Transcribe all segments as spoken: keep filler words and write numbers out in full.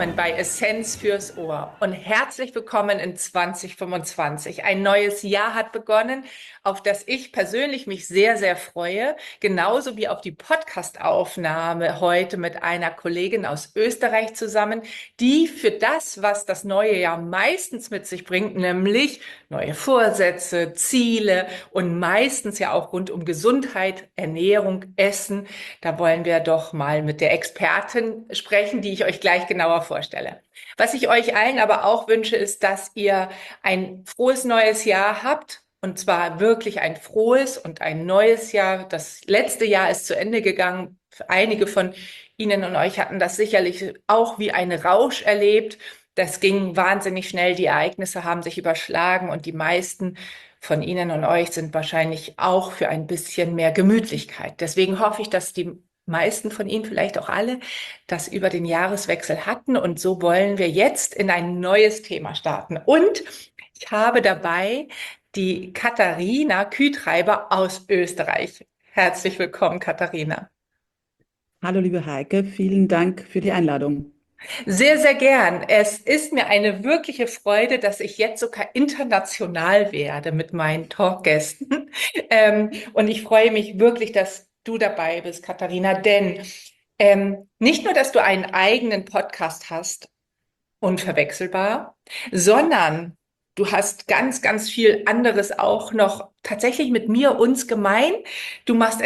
willkommen bei Essenz fürs Ohr und herzlich willkommen in zwanzig fünfundzwanzig. Ein neues Jahr hat begonnen, auf das ich persönlich mich sehr, sehr freue, genauso wie auf die Podcast-Aufnahme heute mit einer Kollegin aus Österreich zusammen, die für das, was das neue Jahr meistens mit sich bringt, nämlich neue Vorsätze, Ziele und meistens ja auch rund um Gesundheit, Ernährung, Essen. Da wollen wir doch mal mit der Expertin sprechen, die ich euch gleich genauer vorstelle. Was ich euch allen aber auch wünsche, ist, dass ihr ein frohes neues Jahr habt. Und zwar wirklich ein frohes und ein neues Jahr. Das letzte Jahr ist zu Ende gegangen. Einige von Ihnen und euch hatten das sicherlich auch wie ein Rausch erlebt. Das ging wahnsinnig schnell. Die Ereignisse haben sich überschlagen und die meisten von Ihnen und euch sind wahrscheinlich auch für ein bisschen mehr Gemütlichkeit. Deswegen hoffe ich, dass die meisten von Ihnen, vielleicht auch alle, das über den Jahreswechsel hatten. Und so wollen wir jetzt in ein neues Thema starten. Und ich habe dabei die Katharina Kühtreiber aus Österreich. Herzlich willkommen, Katharina. Hallo, liebe Heike, vielen Dank für die Einladung. Sehr, sehr gern. Es ist mir eine wirkliche Freude, dass ich jetzt sogar international werde mit meinen Talkgästen. Ähm, und ich freue mich wirklich, dass du dabei bist, Katharina, denn ähm, nicht nur, dass du einen eigenen Podcast hast, unverwechselbar, sondern du hast ganz, ganz viel anderes auch noch tatsächlich mit mir, uns gemein. Du machst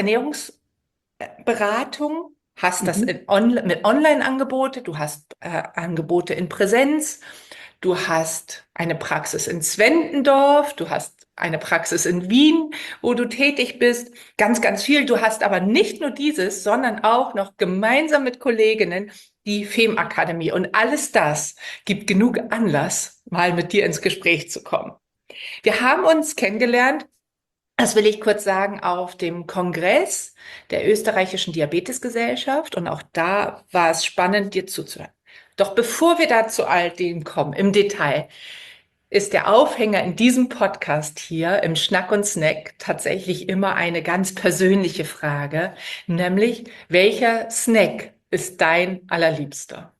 Ernährungsberatung, hast das Mhm. in on mit Online-Angebote, du hast äh, Angebote in Präsenz, du hast eine Praxis in Zwentendorf, du hast eine Praxis in Wien, wo du tätig bist, ganz, ganz viel. Du hast aber nicht nur dieses, sondern auch noch gemeinsam mit Kolleginnen die Fem-Akademie. Und alles das gibt genug Anlass, mal mit dir ins Gespräch zu kommen. Wir haben uns kennengelernt, das will ich kurz sagen, auf dem Kongress der österreichischen Diabetesgesellschaft. Und auch da war es spannend, dir zuzuhören. Doch bevor wir da zu all dem kommen, im Detail, ist der Aufhänger in diesem Podcast hier im Schnack und Snack tatsächlich immer eine ganz persönliche Frage, nämlich welcher Snack ist dein allerliebster?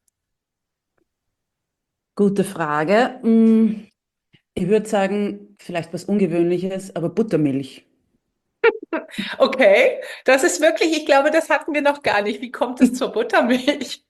Gute Frage. Mm, Ich würde sagen, vielleicht was Ungewöhnliches, aber Buttermilch. Okay, das ist wirklich, ich glaube, das hatten wir noch gar nicht. Wie kommt es zur Buttermilch?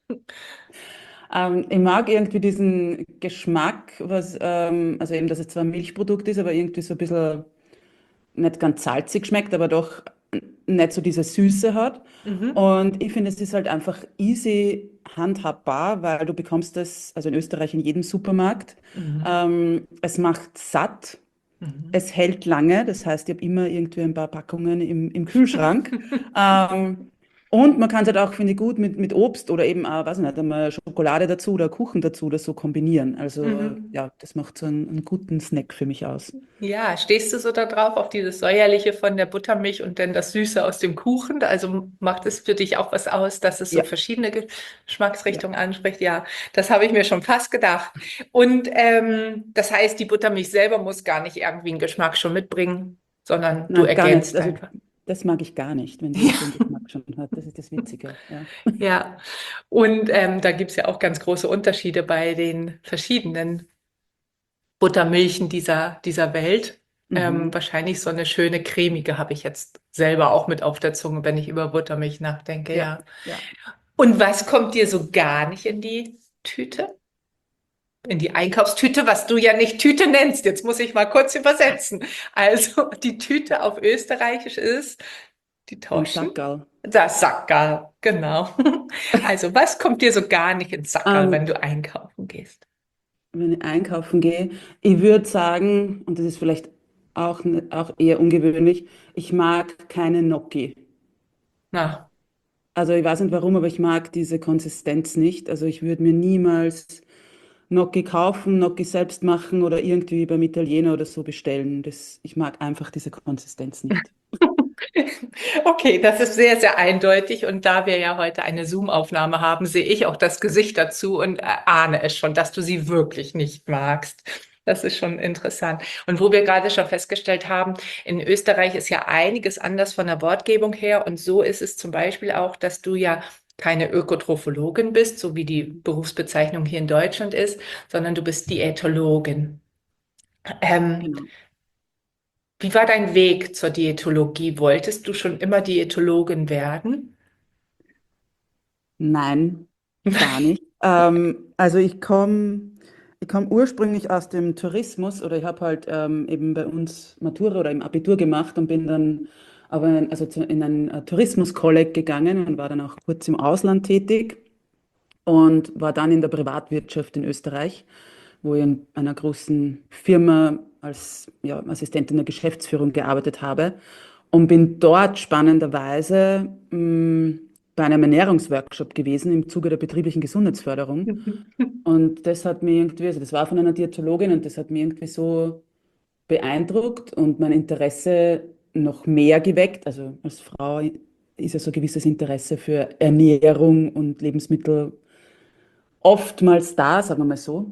Ähm, ich mag irgendwie diesen Geschmack, was, ähm, also eben, dass es zwar ein Milchprodukt ist, aber irgendwie so ein bisschen nicht ganz salzig schmeckt, aber doch nicht so diese Süße hat. Mhm. Und ich finde, es ist halt einfach easy handhabbar, weil du bekommst das, also in Österreich in jedem Supermarkt. Mhm. Ähm, es macht satt. Mhm. Es hält lange, das heißt, ich habe immer irgendwie ein paar Packungen im, im Kühlschrank. Ähm, und man kann es halt auch, finde ich, gut mit, mit Obst oder eben auch, weiß ich nicht, einmal Schokolade dazu oder Kuchen dazu oder so kombinieren. Also Mhm. ja, das macht so einen, einen guten Snack für mich aus. Ja, stehst du so da drauf, auf dieses Säuerliche von der Buttermilch und dann das Süße aus dem Kuchen? Also macht es für dich auch was aus, dass es so Ja, verschiedene ja. Geschmacksrichtungen anspricht? Ja, das habe ich mir schon fast gedacht. Und ähm, das heißt, die Buttermilch selber muss gar nicht irgendwie einen Geschmack schon mitbringen, sondern du Nein, gar nicht. ergänzt Also einfach. das mag ich gar nicht, wenn die den Geschmack schon hat. Das ist das Witzige. Ja. Ja, und ähm, da gibt es ja auch ganz große Unterschiede bei den verschiedenen Buttermilchen dieser, dieser Welt. Ähm, Mhm. wahrscheinlich so eine schöne cremige habe ich jetzt selber auch mit auf der Zunge, wenn ich über Buttermilch nachdenke, Ja, ja. ja. Und was kommt dir so gar nicht in die Tüte? In die Einkaufstüte, was du ja nicht Tüte nennst. Jetzt muss ich mal kurz übersetzen. Also die Tüte auf Österreichisch ist die Ein Taschen. Sackerl. Das Sackerl, genau. Also was kommt dir so gar nicht ins Sackerl, wenn Ähm, du einkaufen gehst? Wenn ich einkaufen gehe, ich würde sagen, und das ist vielleicht auch, ne- auch eher ungewöhnlich, ich mag keine Gnocchi. Na, Also ich weiß nicht warum, aber ich mag diese Konsistenz nicht. Also ich würde mir niemals Gnocchi kaufen, Gnocchi selbst machen oder irgendwie beim Italiener oder so bestellen. Das, ich mag einfach diese Konsistenz nicht. okay, das ist sehr, sehr eindeutig. Und da wir ja heute eine Zoom-Aufnahme haben, sehe ich auch das Gesicht dazu und ahne es schon, dass du sie wirklich nicht magst. Das ist schon interessant. Und wo wir gerade schon festgestellt haben, in Österreich ist ja einiges anders von der Wortgebung her. Und so ist es zum Beispiel auch, dass du ja keine Ökotrophologin bist, so wie die Berufsbezeichnung hier in Deutschland ist, sondern du bist Diätologin. Ähm, Genau. Wie war dein Weg zur Diätologie? Wolltest du schon immer Diätologin werden? Nein, gar nicht. Ähm, also ich komme ich komm ursprünglich aus dem Tourismus oder ich habe halt ähm, eben bei uns Matura oder im Abitur gemacht und bin dann aber in, also zu, in ein äh, Tourismus-Kolleg gegangen und war dann auch kurz im Ausland tätig und war dann in der Privatwirtschaft in Österreich, wo ich in einer großen Firma als ja, Assistentin der Geschäftsführung gearbeitet habe und bin dort spannenderweise mh, bei einem Ernährungsworkshop gewesen im Zuge der betrieblichen Gesundheitsförderung. Und das hat mir irgendwie, also das war von einer Diätologin und das hat mir irgendwie so beeindruckt und mein Interesse noch mehr geweckt. Also als Frau ist ja so ein gewisses Interesse für Ernährung und Lebensmittel oftmals da, sagen wir mal so.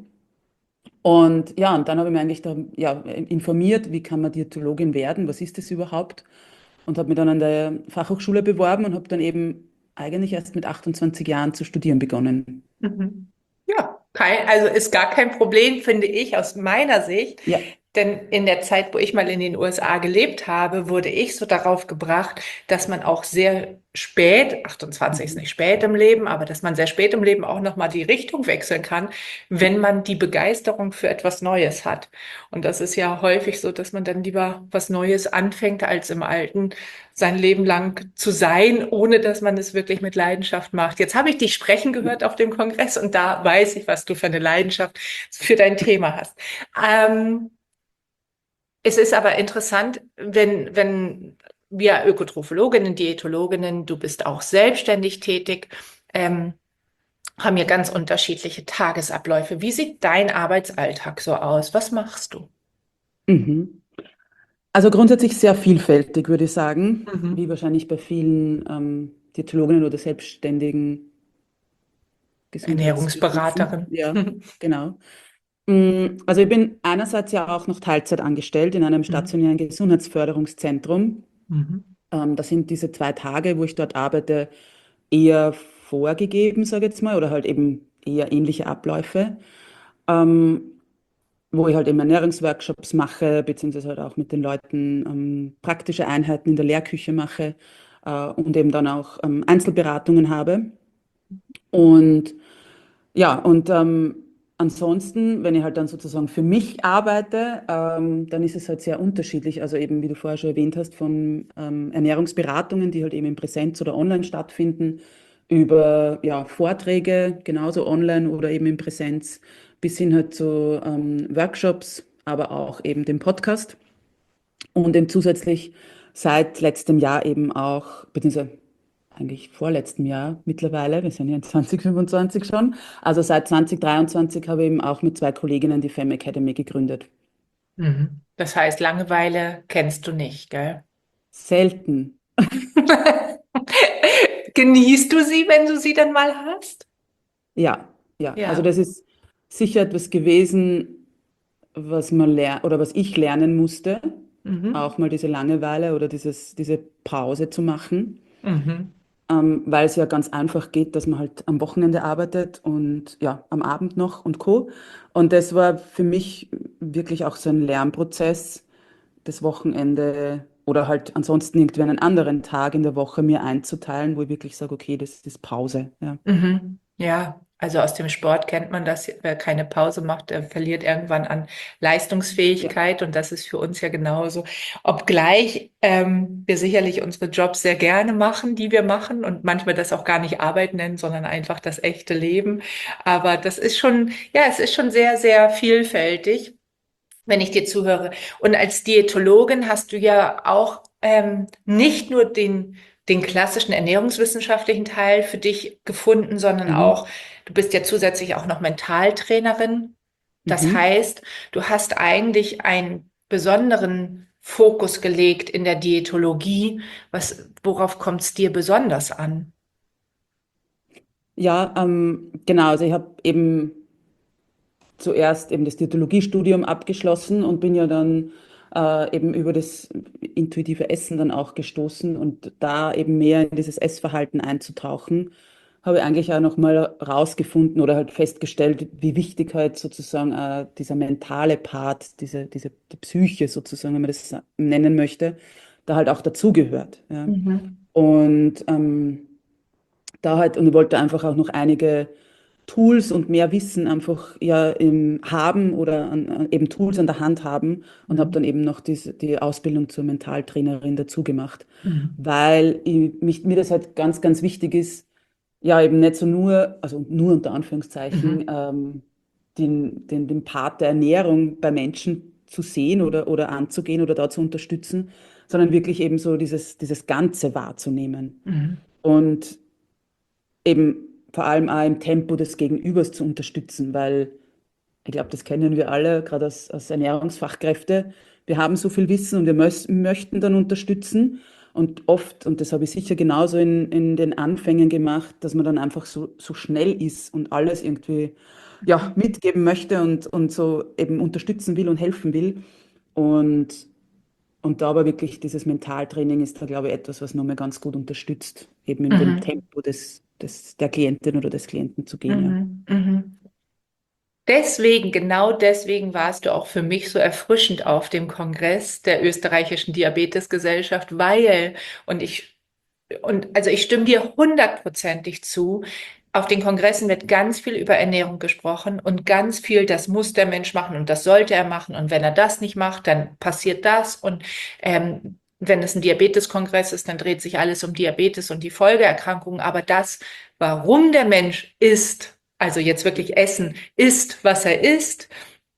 Und ja, und dann habe ich mich eigentlich da, ja, informiert, wie kann man Diätologin werden, was ist das überhaupt? Und habe mich dann an der Fachhochschule beworben und habe dann eben eigentlich erst mit achtundzwanzig Jahren zu studieren begonnen. Mhm. Ja, kein, also ist gar kein Problem, finde ich, aus meiner Sicht. Ja. Denn in der Zeit, wo ich mal in den U S A gelebt habe, wurde ich so darauf gebracht, dass man auch sehr spät, achtundzwanzig ist Mhm. nicht spät im Leben, aber dass man sehr spät im Leben auch nochmal die Richtung wechseln kann, wenn man die Begeisterung für etwas Neues hat. Und das ist ja häufig so, dass man dann lieber was Neues anfängt, als im Alten sein Leben lang zu sein, ohne dass man es wirklich mit Leidenschaft macht. Jetzt habe ich dich sprechen gehört auf dem Kongress und da weiß ich, was du für eine Leidenschaft für dein Thema hast. Ähm, Es ist aber interessant, wenn, wenn wir Ökotrophologinnen, Diätologinnen, du bist auch selbstständig tätig, ähm, haben hier ganz unterschiedliche Tagesabläufe. Wie sieht dein Arbeitsalltag so aus? Was machst du? Mhm. Also grundsätzlich sehr vielfältig, würde ich sagen, wie Mhm. wahrscheinlich bei vielen ähm, Diätologinnen oder selbstständigen Gesundheitsberufen. Ernährungsberaterin. Ja, genau. Mm, Also ich bin einerseits ja auch noch Teilzeit angestellt in einem Mhm. stationären Gesundheitsförderungszentrum. Mhm. Ähm, das sind diese zwei Tage, wo ich dort arbeite, eher vorgegeben, sage ich jetzt mal, oder halt eben eher ähnliche Abläufe, ähm, wo ich halt eben Ernährungsworkshops mache, beziehungsweise halt auch mit den Leuten ähm, praktische Einheiten in der Lehrküche mache äh, und eben dann auch ähm, Einzelberatungen habe. Und ja, und ähm, ansonsten, wenn ich halt dann sozusagen für mich arbeite, ähm, dann ist es halt sehr unterschiedlich. Also eben, wie du vorher schon erwähnt hast, von ähm, Ernährungsberatungen, die halt eben in Präsenz oder online stattfinden, über ja, Vorträge, genauso online oder eben in Präsenz, bis hin halt zu ähm, Workshops, aber auch eben dem Podcast. Und eben zusätzlich seit letztem Jahr eben auch, beziehungsweise eigentlich vorletztem Jahr mittlerweile, wir sind ja in zwanzig fünfundzwanzig schon, also seit zwanzig dreiundzwanzig habe ich eben auch mit zwei Kolleginnen die Femme Academy gegründet. Mhm. Das heißt, Langeweile kennst du nicht, gell? Selten, Genießt du sie, wenn du sie dann mal hast? ja, ja. Also Ja. das ist sicher etwas gewesen, was man ler oder was ich lernen musste, Mhm. auch mal diese Langeweile oder dieses, diese Pause zu machen. Mhm. Ähm, weil es ja ganz einfach geht, dass man halt am Wochenende arbeitet und ja, am Abend noch und Co. Und das war für mich wirklich auch so ein Lernprozess, das Wochenende oder halt ansonsten irgendwie einen anderen Tag in der Woche mir einzuteilen, wo ich wirklich sage, okay, das ist Pause. Ja, Mhm. Ja, also aus dem Sport kennt man das, wer keine Pause macht, der verliert irgendwann an ja, Leistungsfähigkeit und das ist für uns ja genauso. Obgleich ähm, wir sicherlich unsere Jobs sehr gerne machen, die wir machen und manchmal das auch gar nicht Arbeit nennen, sondern einfach das echte Leben. Aber das ist schon, ja, es ist schon sehr, sehr vielfältig, wenn ich dir zuhöre. Und als Diätologin hast du ja auch ähm, nicht nur den, den klassischen ernährungswissenschaftlichen Teil für dich gefunden, sondern mhm. auch, du bist ja zusätzlich auch noch Mentaltrainerin. Das Mhm. heißt, du hast eigentlich einen besonderen Fokus gelegt in der Diätologie. Was, worauf kommt es dir besonders an? Ja, ähm, genau. Also ich habe eben zuerst eben das Diätologiestudium abgeschlossen und bin ja dann äh, eben über das intuitive Essen dann auch gestoßen und da eben mehr in dieses Essverhalten einzutauchen, habe ich eigentlich auch nochmal rausgefunden oder halt festgestellt, wie wichtig halt sozusagen äh, dieser mentale Part, diese, diese die Psyche sozusagen, wenn man das nennen möchte, da halt auch dazugehört. Ja. Mhm. Und ähm, da halt, und ich wollte einfach auch noch einige Tools und mehr Wissen einfach ja im, haben oder an, an, eben Tools an der Hand haben und habe Mhm. dann eben noch diese, die Ausbildung zur Mentaltrainerin dazu gemacht, Mhm. weil ich, mich, mir das halt ganz, ganz wichtig ist, ja eben nicht so nur, also nur unter Anführungszeichen, Mhm. ähm, den, den, den Part der Ernährung bei Menschen zu sehen oder, oder anzugehen oder da zu unterstützen, sondern wirklich eben so dieses, dieses Ganze wahrzunehmen. Mhm. Und eben vor allem auch im Tempo des Gegenübers zu unterstützen, weil ich glaube, das kennen wir alle, gerade als, als Ernährungsfachkräfte. Wir haben so viel Wissen und wir mös- möchten dann unterstützen. Und oft, und das habe ich sicher genauso in, in den Anfängen gemacht, dass man dann einfach so, so schnell ist und alles irgendwie ja, mitgeben möchte und, und so eben unterstützen will und helfen will. Und, und da aber wirklich dieses Mentaltraining ist da, glaube ich, etwas, was nochmal ganz gut unterstützt, eben in dem Mhm. Tempo des, des, der Klientin oder des Klienten zu gehen, ja. Mhm. Mhm. Deswegen, genau deswegen warst du auch für mich so erfrischend auf dem Kongress der österreichischen Diabetesgesellschaft, weil, und ich, und also ich stimme dir hundertprozentig zu, auf den Kongressen wird ganz viel über Ernährung gesprochen und ganz viel, das muss der Mensch machen und das sollte er machen. Und wenn er das nicht macht, dann passiert das. Und ähm, wenn es ein Diabeteskongress ist, dann dreht sich alles um Diabetes und die Folgeerkrankungen. Aber das, warum der Mensch isst, also jetzt wirklich Essen, isst, was er isst,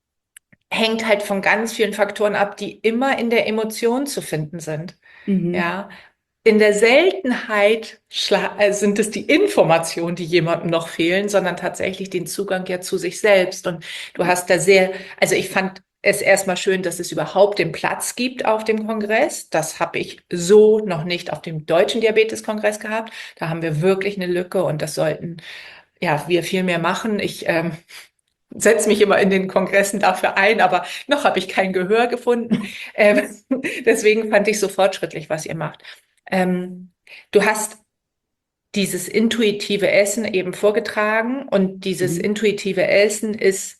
hängt halt von ganz vielen Faktoren ab, die immer in der Emotion zu finden sind. Mhm. Ja, in der Seltenheit schla- äh, sind es die Informationen, die jemandem noch fehlen, sondern tatsächlich den Zugang ja zu sich selbst. Und du hast da sehr, also ich fand es erstmal schön, dass es überhaupt den Platz gibt auf dem Kongress. Das habe ich so noch nicht auf dem Deutschen Diabeteskongress gehabt. Da haben wir wirklich eine Lücke und das sollten ja wir viel mehr machen. Ich ähm, setze mich immer in den Kongressen dafür ein, aber noch habe ich kein Gehör gefunden. Ähm, deswegen fand ich so fortschrittlich, was ihr macht. Ähm, du hast dieses intuitive Essen eben vorgetragen und dieses Mhm. intuitive Essen ist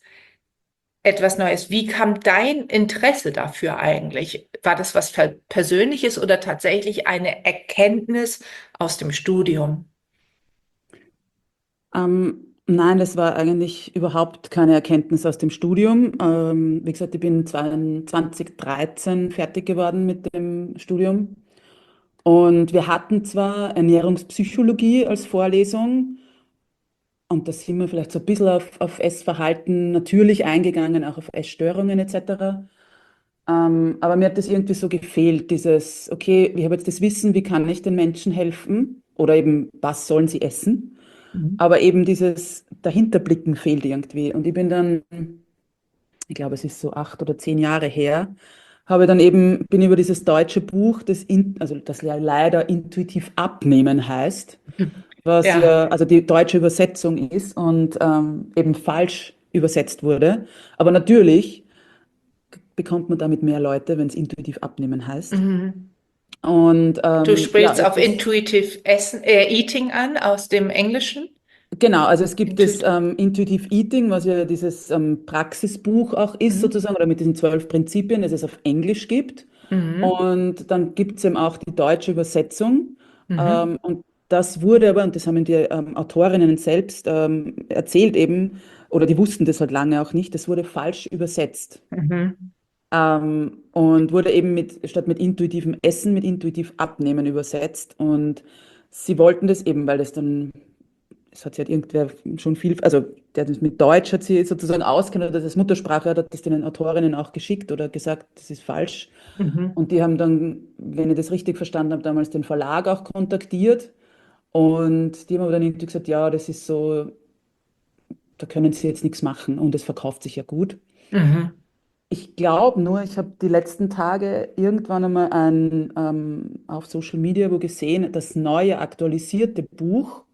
etwas Neues. Wie kam dein Interesse dafür eigentlich? War das was Ver- Persönliches oder tatsächlich eine Erkenntnis aus dem Studium? Ähm, nein, das war eigentlich überhaupt keine Erkenntnis aus dem Studium. Ähm, wie gesagt, ich bin zwanzig dreizehn fertig geworden mit dem Studium. Und wir hatten zwar Ernährungspsychologie als Vorlesung, und da sind wir vielleicht so ein bisschen auf, auf Essverhalten natürlich eingegangen, auch auf Essstörungen et cetera. Ähm, aber mir hat das irgendwie so gefehlt, dieses, okay, ich habe jetzt das Wissen, wie kann ich den Menschen helfen? Oder eben, was sollen sie essen? Mhm. Aber eben dieses Dahinterblicken fehlt irgendwie. Und ich bin dann, ich glaube, es ist so acht oder zehn Jahre her, habe dann eben, bin über dieses deutsche Buch, das, in, also das ja leider intuitiv abnehmen heißt, was Ja. ja, also die deutsche Übersetzung ist und ähm, eben falsch übersetzt wurde. Aber natürlich bekommt man damit mehr Leute, wenn es intuitiv abnehmen heißt. Mhm. Und Du ähm, ja, sprichst auf das, Intuitive Essen, äh, Eating an aus dem Englischen. genau, also es gibt das Intuit ähm, Intuitive Eating, was ja dieses ähm, Praxisbuch auch ist mhm. sozusagen, oder mit diesen zwölf Prinzipien, das es auf Englisch gibt. Mhm. Und dann gibt es eben auch die deutsche Übersetzung. Mhm. Ähm, und das wurde aber, und das haben die ähm, Autorinnen selbst ähm, erzählt eben, oder die wussten das halt lange auch nicht, das wurde falsch übersetzt. Mhm. Ähm, und wurde eben mit, statt mit intuitivem Essen, mit intuitiv Abnehmen übersetzt. Und sie wollten das eben, weil das dann, es hat sich halt irgendwer schon viel, also der das mit Deutsch hat sie sozusagen auskennt oder das als Muttersprache hat, hat das den Autorinnen auch geschickt oder gesagt, das ist falsch. Mhm. Und die haben dann, wenn ich das richtig verstanden habe, damals den Verlag auch kontaktiert. Und die haben aber dann irgendwie gesagt, ja, das ist so, da können sie jetzt nichts machen und es verkauft sich ja gut. Mhm. Ich glaube nur, ich habe die letzten Tage irgendwann einmal ein, ähm, auf Social Media wo gesehen, das neue aktualisierte Buch.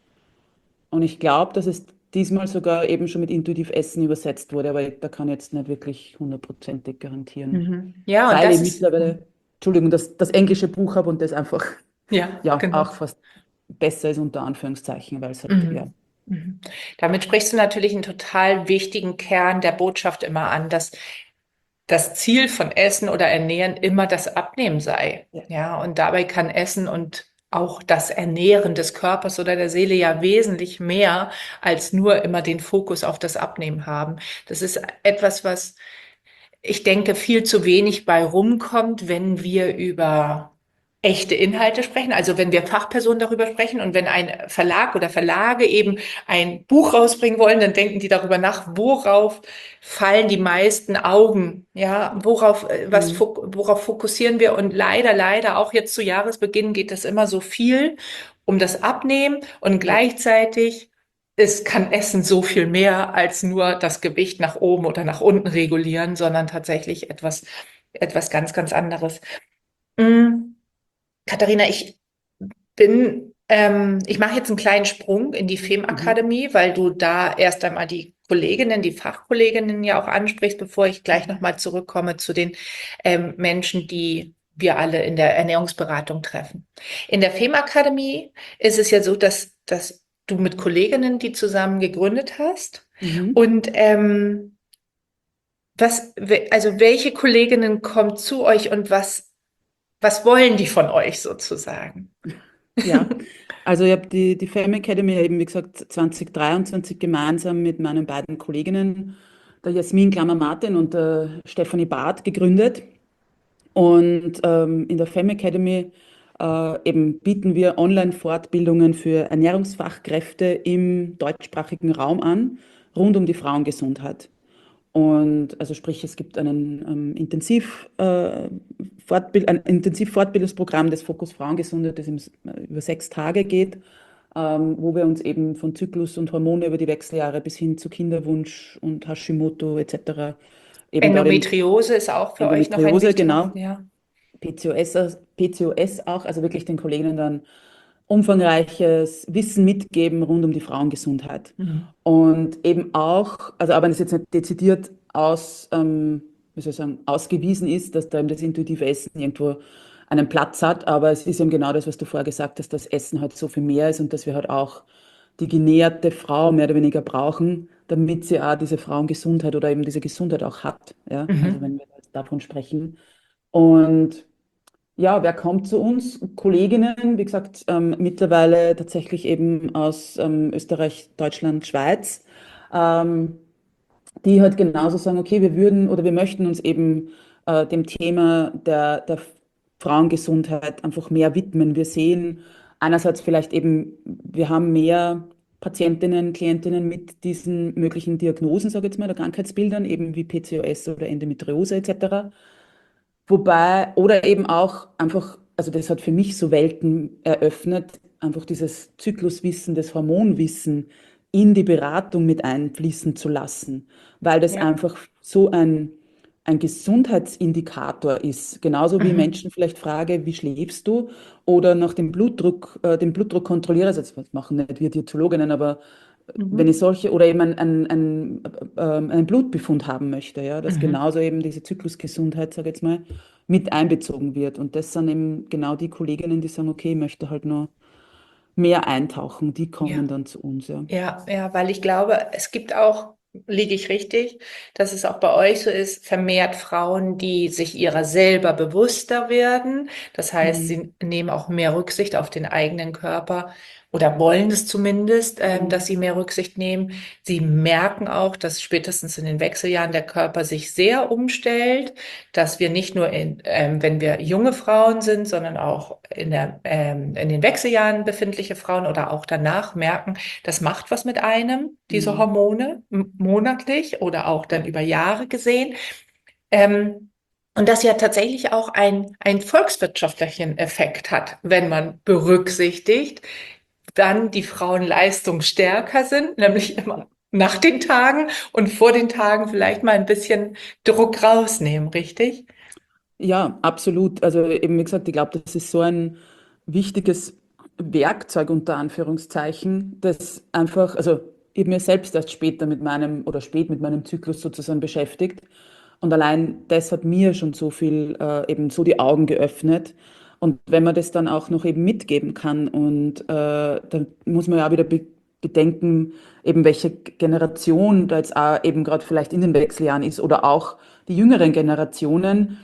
Und ich glaube, dass es diesmal sogar eben schon mit Intuitiv Essen übersetzt wurde, aber da kann ich jetzt nicht wirklich hundertprozentig garantieren. Mhm. Ja, und Weil ich das ist, mittlerweile, Entschuldigung, das, das englische Buch habe und das einfach, ja, ja, genau. auch fast. besser ist, unter Anführungszeichen, weil es halt, ja. Mhm. Mhm. Damit sprichst du natürlich einen total wichtigen Kern der Botschaft immer an, dass das Ziel von Essen oder Ernähren immer das Abnehmen sei. Ja. Ja, und dabei kann Essen und auch das Ernähren des Körpers oder der Seele ja wesentlich mehr als nur immer den Fokus auf das Abnehmen haben. Das ist etwas, was ich denke, viel zu wenig bei rumkommt, wenn wir über echte Inhalte sprechen, also wenn wir Fachpersonen darüber sprechen und wenn ein Verlag oder Verlage eben ein Buch rausbringen wollen, dann denken die darüber nach, worauf fallen die meisten Augen, ja, worauf, äh, was, Mhm. fok- worauf fokussieren wir? Und leider, leider, auch jetzt zu Jahresbeginn geht es immer so viel um das Abnehmen und Ja. gleichzeitig es kann Essen so viel mehr als nur das Gewicht nach oben oder nach unten regulieren, sondern tatsächlich etwas, etwas ganz, ganz anderes. Mm, Katharina, ich bin, ähm, ich mache jetzt einen kleinen Sprung in die Mhm. Fem-Akademie, weil du da erst einmal die Kolleginnen, die Fachkolleginnen ja auch ansprichst, bevor ich gleich Mhm. nochmal zurückkomme zu den ähm, Menschen, die wir alle in der Ernährungsberatung treffen. In der Fem-Akademie ist es ja so, dass, dass du mit Kolleginnen die zusammen gegründet hast. Mhm. Und ähm, was, we- also welche Kolleginnen kommen zu euch und was, was wollen die von euch sozusagen? Ja, also ich habe die, die Fame Academy eben, wie gesagt, zwanzig dreiundzwanzig gemeinsam mit meinen beiden Kolleginnen, der Jasmin Klammer-Martin und der Stefanie Barth, gegründet. Und ähm, in der Fame Academy äh, eben bieten wir Online-Fortbildungen für Ernährungsfachkräfte im deutschsprachigen Raum an, rund um die Frauengesundheit. Und also sprich, es gibt einen ähm, Intensiv, äh, Fortbild, ein Intensivfortbildungsprogramm, das Fokus Frauengesundheit, das im, äh, über sechs Tage geht, ähm, wo wir uns eben von Zyklus und Hormone über die Wechseljahre bis hin zu Kinderwunsch und Hashimoto et cetera eben dort im Endometriose ist auch für euch noch ein Endometriose, wichtiger, genau, ja. P C O S, als- P C O S auch, also wirklich den Kolleginnen dann umfangreiches Wissen mitgeben rund um die Frauengesundheit. Mhm. Und eben auch, also aber wenn es jetzt nicht dezidiert aus, ähm, wie soll ich sagen, ausgewiesen ist, dass da eben das intuitive Essen irgendwo einen Platz hat, aber es ist eben genau das, was du vorher gesagt hast, dass Essen halt so viel mehr ist und dass wir halt auch die genährte Frau mehr oder weniger brauchen, damit sie auch diese Frauengesundheit oder eben diese Gesundheit auch hat. Ja? Also Mhm. wenn wir jetzt davon sprechen. Und ja, wer kommt zu uns? Kolleginnen, wie gesagt, ähm, mittlerweile tatsächlich eben aus ähm, Österreich, Deutschland, Schweiz, ähm, die halt genauso sagen, okay, wir würden oder wir möchten uns eben äh, dem Thema der, der Frauengesundheit einfach mehr widmen. Wir sehen einerseits vielleicht eben, wir haben mehr Patientinnen, Klientinnen mit diesen möglichen Diagnosen, sage ich jetzt mal, oder Krankheitsbildern, eben wie P C O S oder Endometriose et cetera. Wobei, oder eben auch einfach, also das hat für mich so Welten eröffnet, einfach dieses Zykluswissen, das Hormonwissen in die Beratung mit einfließen zu lassen, weil das Ja. einfach so ein, ein Gesundheitsindikator ist. Genauso wie Mhm. Menschen vielleicht frage, wie schläfst du? Oder nach dem Blutdruck, äh, den Blutdruck kontrolliere, also das machen nicht wir Diätologinnen, aber wenn ich Mhm. solche oder eben ein, ein, ein, ähm, einen Blutbefund haben möchte, ja, dass Mhm. genauso eben diese Zyklusgesundheit, sage ich jetzt mal, mit einbezogen wird. Und das sind eben genau die Kolleginnen, die sagen, okay, ich möchte halt noch mehr eintauchen, die kommen Ja. dann zu uns, ja. Ja, ja, weil ich glaube, es gibt auch, liege ich richtig, dass es auch bei euch so ist, vermehrt Frauen, die sich ihrer selber bewusster werden. Das heißt, Mhm. sie nehmen auch mehr Rücksicht auf den eigenen Körper oder wollen es zumindest, ähm, dass Mhm. sie mehr Rücksicht nehmen. Sie merken auch, dass spätestens in den Wechseljahren der Körper sich sehr umstellt, dass wir nicht nur in, ähm, wenn wir junge Frauen sind, sondern auch in der, ähm, in den Wechseljahren befindliche Frauen oder auch danach merken, das macht was mit einem, diese Mhm. Hormone, m- monatlich oder auch dann Ja. über Jahre gesehen. Ähm, und das ja tatsächlich auch ein, einen volkswirtschaftlichen Effekt hat, wenn man berücksichtigt, dann die Frauen leistungsstärker sind, nämlich immer nach den Tagen und vor den Tagen vielleicht mal ein bisschen Druck rausnehmen, richtig? Ja, absolut. Also eben wie gesagt, ich glaube, das ist so ein wichtiges Werkzeug unter Anführungszeichen, das einfach, also ich habe mir selbst erst später mit meinem oder spät mit meinem Zyklus sozusagen beschäftigt und allein das hat mir schon so viel äh, eben so die Augen geöffnet Und wenn man das dann auch noch eben mitgeben kann und äh, dann muss man ja auch wieder be bedenken, eben welche Generation da jetzt auch eben gerade vielleicht in den Wechseljahren ist oder auch die jüngeren Generationen.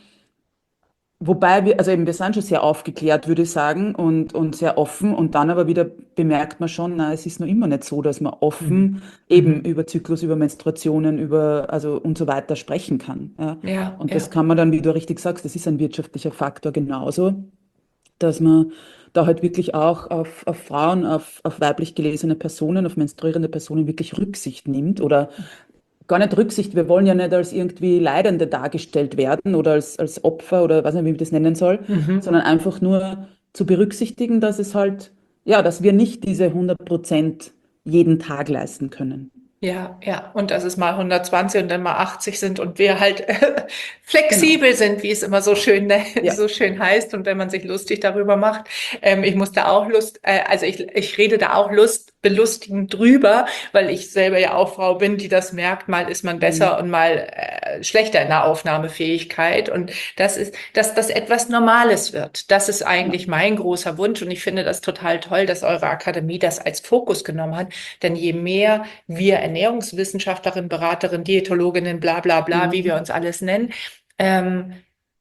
Wobei wir, also eben, wir sind schon sehr aufgeklärt, würde ich sagen, und, und sehr offen. Und dann aber wieder bemerkt man schon, na, es ist noch immer nicht so, dass man Mhm. offen eben Mhm. über Zyklus, über Menstruationen, über, also und so weiter sprechen kann. Ja. Ja, Und das ja. kann man dann, wie du richtig sagst, das ist ein wirtschaftlicher Faktor genauso, dass man da halt wirklich auch auf, auf Frauen, auf, auf weiblich gelesene Personen, auf menstruierende Personen wirklich Rücksicht nimmt oder gar nicht Rücksicht. Wir wollen ja nicht als irgendwie Leidende dargestellt werden oder als, als Opfer oder weiß nicht, wie man das nennen soll, Mhm. sondern einfach nur zu berücksichtigen, dass es halt, ja, dass wir nicht diese hundert Prozent jeden Tag leisten können. Ja, ja, und dass es mal hundertzwanzig und dann mal achtzig sind und wir halt äh, Genau. flexibel sind, wie es immer so schön, ne, Ja. so schön heißt und wenn man sich lustig darüber macht. Ähm, ich muss da auch Lust, äh, also ich, ich rede da auch Lust, belustigend drüber, weil ich selber ja auch Frau bin, die das merkt, mal ist man Mhm. besser und mal äh, schlechter in der Aufnahmefähigkeit und das ist, dass das etwas Normales wird. Das ist Ja. eigentlich mein großer Wunsch und ich finde das total toll, dass eure Akademie das als Fokus genommen hat, denn je mehr wir Ernährungswissenschaftlerinnen, Beraterinnen, Diätologinnen, bla bla bla, wie wir Mhm. uns alles nennen, ähm,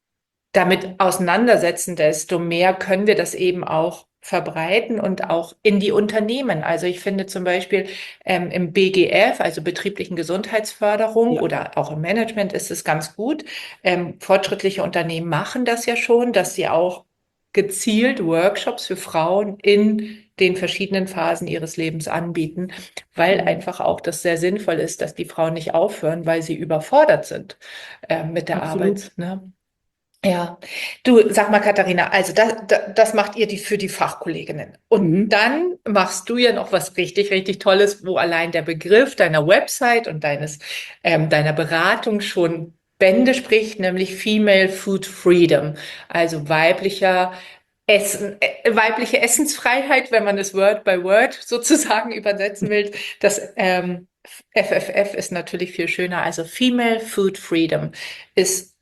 damit auseinandersetzen, desto mehr können wir das eben auch verbreiten und auch in die Unternehmen. Also ich finde zum Beispiel ähm, im B G F, also betrieblichen Gesundheitsförderung Ja. oder auch im Management ist es ganz gut. Ähm, fortschrittliche Unternehmen machen das ja schon, dass sie auch gezielt Workshops für Frauen in den verschiedenen Phasen ihres Lebens anbieten, weil Mhm. einfach auch das sehr sinnvoll ist, dass die Frauen nicht aufhören, weil sie überfordert sind äh, mit der Arbeit. Absolut. Ne? Ja, du sag mal, Katharina, also das, das, das macht ihr die für die Fachkolleginnen. Und Mhm. dann machst du ja noch was richtig, richtig Tolles, wo allein der Begriff deiner Website und deines, ähm, deiner Beratung schon Bände spricht, nämlich Female Food Freedom, also weiblicher Essen, äh, weibliche Essensfreiheit, wenn man es Word by Word sozusagen übersetzen will. Das ähm, F F F ist natürlich viel schöner. Also Female Food Freedom ist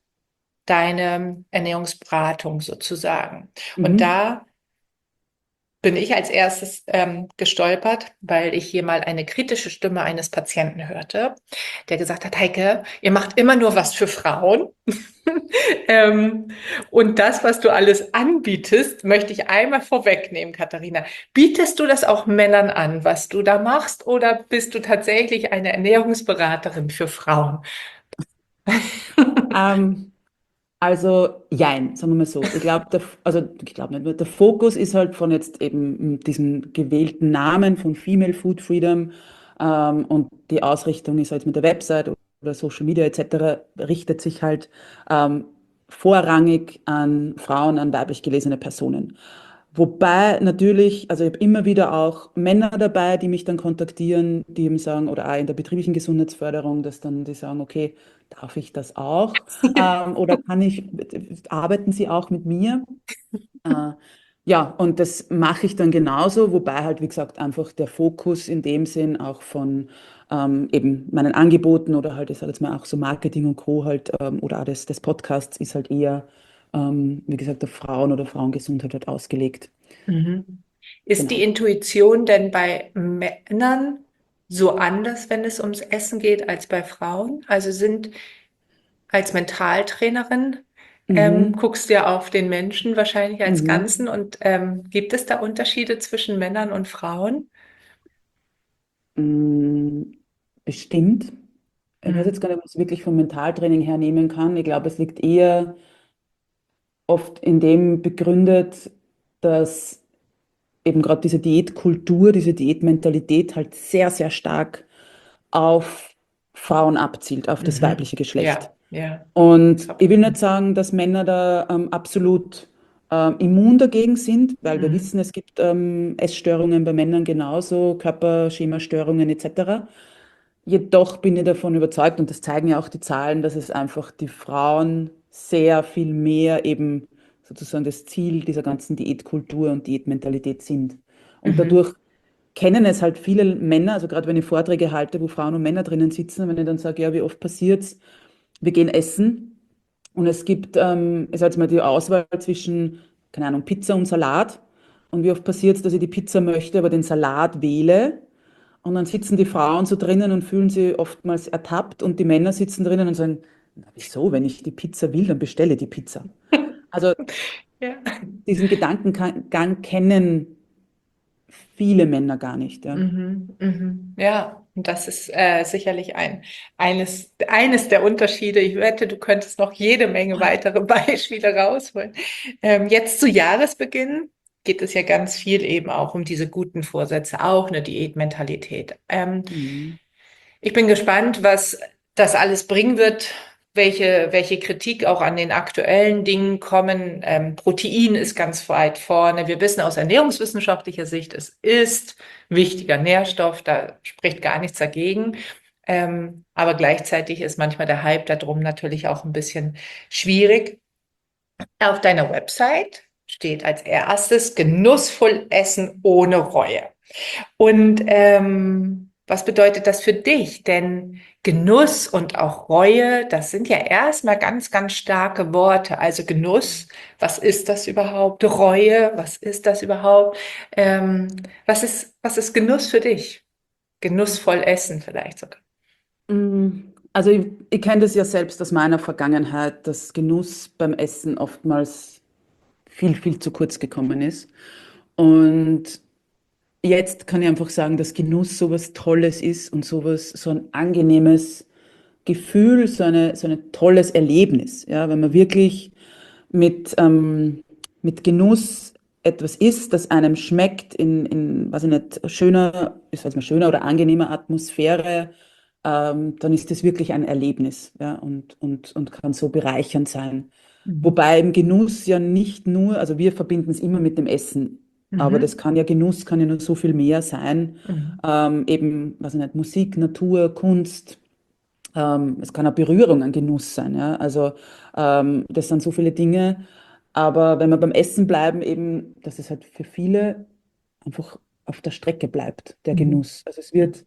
deine Ernährungsberatung sozusagen. Und Mhm. da bin ich als erstes ähm, gestolpert, weil ich hier mal eine kritische Stimme eines Patienten hörte, der gesagt hat, Heike, ihr macht immer nur was für Frauen. ähm, und das, was du alles anbietest, möchte ich einmal vorwegnehmen, Katharina. Bietest du das auch Männern an, was du da machst, oder bist du tatsächlich eine Ernährungsberaterin für Frauen? Ähm, Also, jein, sagen wir mal so. Ich glaube, der, also ich glaube nicht, nur, der Fokus ist halt von jetzt eben mm, diesem gewählten Namen von Female Food Freedom ähm, und die Ausrichtung ist halt mit der Website oder Social Media et cetera richtet sich halt ähm, vorrangig an Frauen, an weiblich gelesene Personen. Wobei natürlich, also ich habe immer wieder auch Männer dabei, die mich dann kontaktieren, die eben sagen, oder auch in der betrieblichen Gesundheitsförderung, dass dann die sagen, okay, darf ich das auch? Ähm, oder kann ich, arbeiten Sie auch mit mir? Äh, ja, und das mache ich dann genauso, wobei halt, wie gesagt, einfach der Fokus in dem Sinn auch von ähm, eben meinen Angeboten oder halt, ich sage jetzt mal auch so Marketing und Co. halt ähm, oder auch des, des Podcasts ist halt eher, ähm, wie gesagt, auf Frauen oder Frauengesundheit halt ausgelegt. Mhm. Ist die Genau. Intuition denn bei Männern so anders, wenn es ums Essen geht, als bei Frauen? Also sind als Mentaltrainerin, ähm, Mhm. guckst du ja auf den Menschen wahrscheinlich als Mhm. Ganzen und ähm, gibt es da Unterschiede zwischen Männern und Frauen? Mm, Bestimmt. Ich weiß jetzt Mhm. gar nicht, ob ich es wirklich vom Mentaltraining her nehmen kann. Ich glaube, es liegt eher oft in dem begründet, dass eben gerade diese Diätkultur, diese Diätmentalität halt sehr, sehr stark auf Frauen abzielt, auf das Mhm. weibliche Geschlecht. Ja, ja. Und ich So. will nicht sagen, dass Männer da ähm, absolut ähm, immun dagegen sind, weil wir Mhm. wissen, es gibt ähm, Essstörungen bei Männern genauso, Körperschemastörungen et cetera. Jedoch bin ich davon überzeugt, und das zeigen ja auch die Zahlen, dass es einfach die Frauen sehr viel mehr eben sozusagen das Ziel dieser ganzen Diätkultur und Diätmentalität sind. Und Mhm. dadurch kennen es halt viele Männer, also gerade wenn ich Vorträge halte, wo Frauen und Männer drinnen sitzen, wenn ich dann sage, ja, wie oft passiert's, wir gehen essen und es gibt, ähm, ich sage jetzt mal, die Auswahl zwischen keine Ahnung, Pizza und Salat. Und wie oft passiert es, dass ich die Pizza möchte, aber den Salat wähle? Und dann sitzen die Frauen so drinnen und fühlen sich oftmals ertappt und die Männer sitzen drinnen und sagen, na, wieso, wenn ich die Pizza will, dann bestelle die Pizza. Also Ja. diesen Gedankengang kennen viele Männer gar nicht. Ja. Mhm, mhm. Ja, und das ist äh, sicherlich ein, eines, eines der Unterschiede. Ich wette, du könntest noch jede Menge weitere Beispiele rausholen. Ähm, jetzt zu Jahresbeginn geht es ja ganz viel eben auch um diese guten Vorsätze, auch eine Diätmentalität. Ähm, Mhm. ich bin gespannt, was das alles bringen wird, welche, welche Kritik auch an den aktuellen Dingen kommen. Ähm, Protein ist ganz weit vorne. Wir wissen aus ernährungswissenschaftlicher Sicht, es ist wichtiger Nährstoff, da spricht gar nichts dagegen. Ähm, aber gleichzeitig ist manchmal der Hype darum natürlich auch ein bisschen schwierig. Auf deiner Website steht als erstes genussvoll essen ohne Reue. Und ähm, was bedeutet das für dich? Denn Genuss und auch Reue, das sind ja erstmal ganz, ganz starke Worte. Also Genuss, was ist das überhaupt? Reue, was ist das überhaupt? Ähm, was ist, was ist Genuss für dich? Genussvoll essen vielleicht sogar. Mm, Also ich, ich kenne das ja selbst aus meiner Vergangenheit, dass Genuss beim Essen oftmals viel, viel zu kurz gekommen ist. Und jetzt kann ich einfach sagen, dass Genuss so was Tolles ist und sowas, so ein angenehmes Gefühl, so eine, so ein tolles Erlebnis. Ja, wenn man wirklich mit, ähm, mit Genuss etwas isst, das einem schmeckt in, in, weiß ich nicht, schöner, ich weiß mal, schöner oder angenehmer Atmosphäre, ähm, dann ist das wirklich ein Erlebnis, ja, und, und, und kann so bereichernd sein. Mhm. Wobei im Genuss ja nicht nur, also wir verbinden es immer mit dem Essen, aber das Mhm. kann ja Genuss, kann ja nur so viel mehr sein. Mhm. Ähm, eben, weiß ich nicht, Musik, Natur, Kunst, ähm, es kann eine Berührung, ein Genuss sein. Ja? Also ähm, das sind so viele Dinge. Aber wenn wir beim Essen bleiben, eben, dass es halt für viele einfach auf der Strecke bleibt, der Mhm. Genuss. Also es wird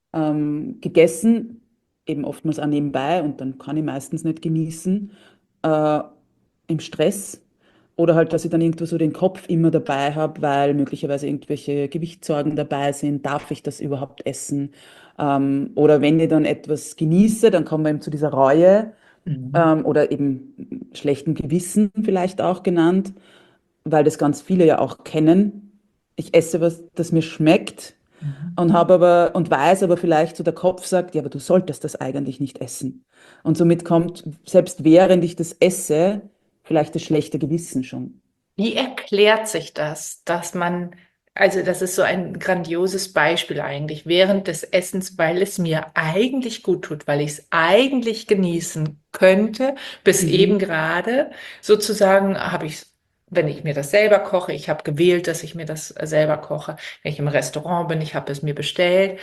ähm, gegessen, eben oftmals auch nebenbei und dann kann ich meistens nicht genießen, äh, im Stress. Oder halt, dass ich dann irgendwo so den Kopf immer dabei habe, weil möglicherweise irgendwelche Gewichtssorgen dabei sind. Darf ich das überhaupt essen? Ähm, oder wenn ich dann etwas genieße, dann kommen wir eben zu dieser Reue Mhm. ähm, oder eben schlechten Gewissen vielleicht auch genannt, weil das ganz viele ja auch kennen. Ich esse was, das mir schmeckt Mhm. und habe aber und weiß aber vielleicht so der Kopf sagt, ja, aber du solltest das eigentlich nicht essen. Und somit kommt selbst während ich das esse vielleicht das schlechte Gewissen schon. Wie erklärt sich das, dass man, also das ist so ein grandioses Beispiel eigentlich, während des Essens, weil es mir eigentlich gut tut, weil ich es eigentlich genießen könnte, bis eben Mhm. gerade sozusagen habe ich, wenn ich mir das selber koche, ich habe gewählt, dass ich mir das selber koche, wenn ich im Restaurant bin, ich habe es mir bestellt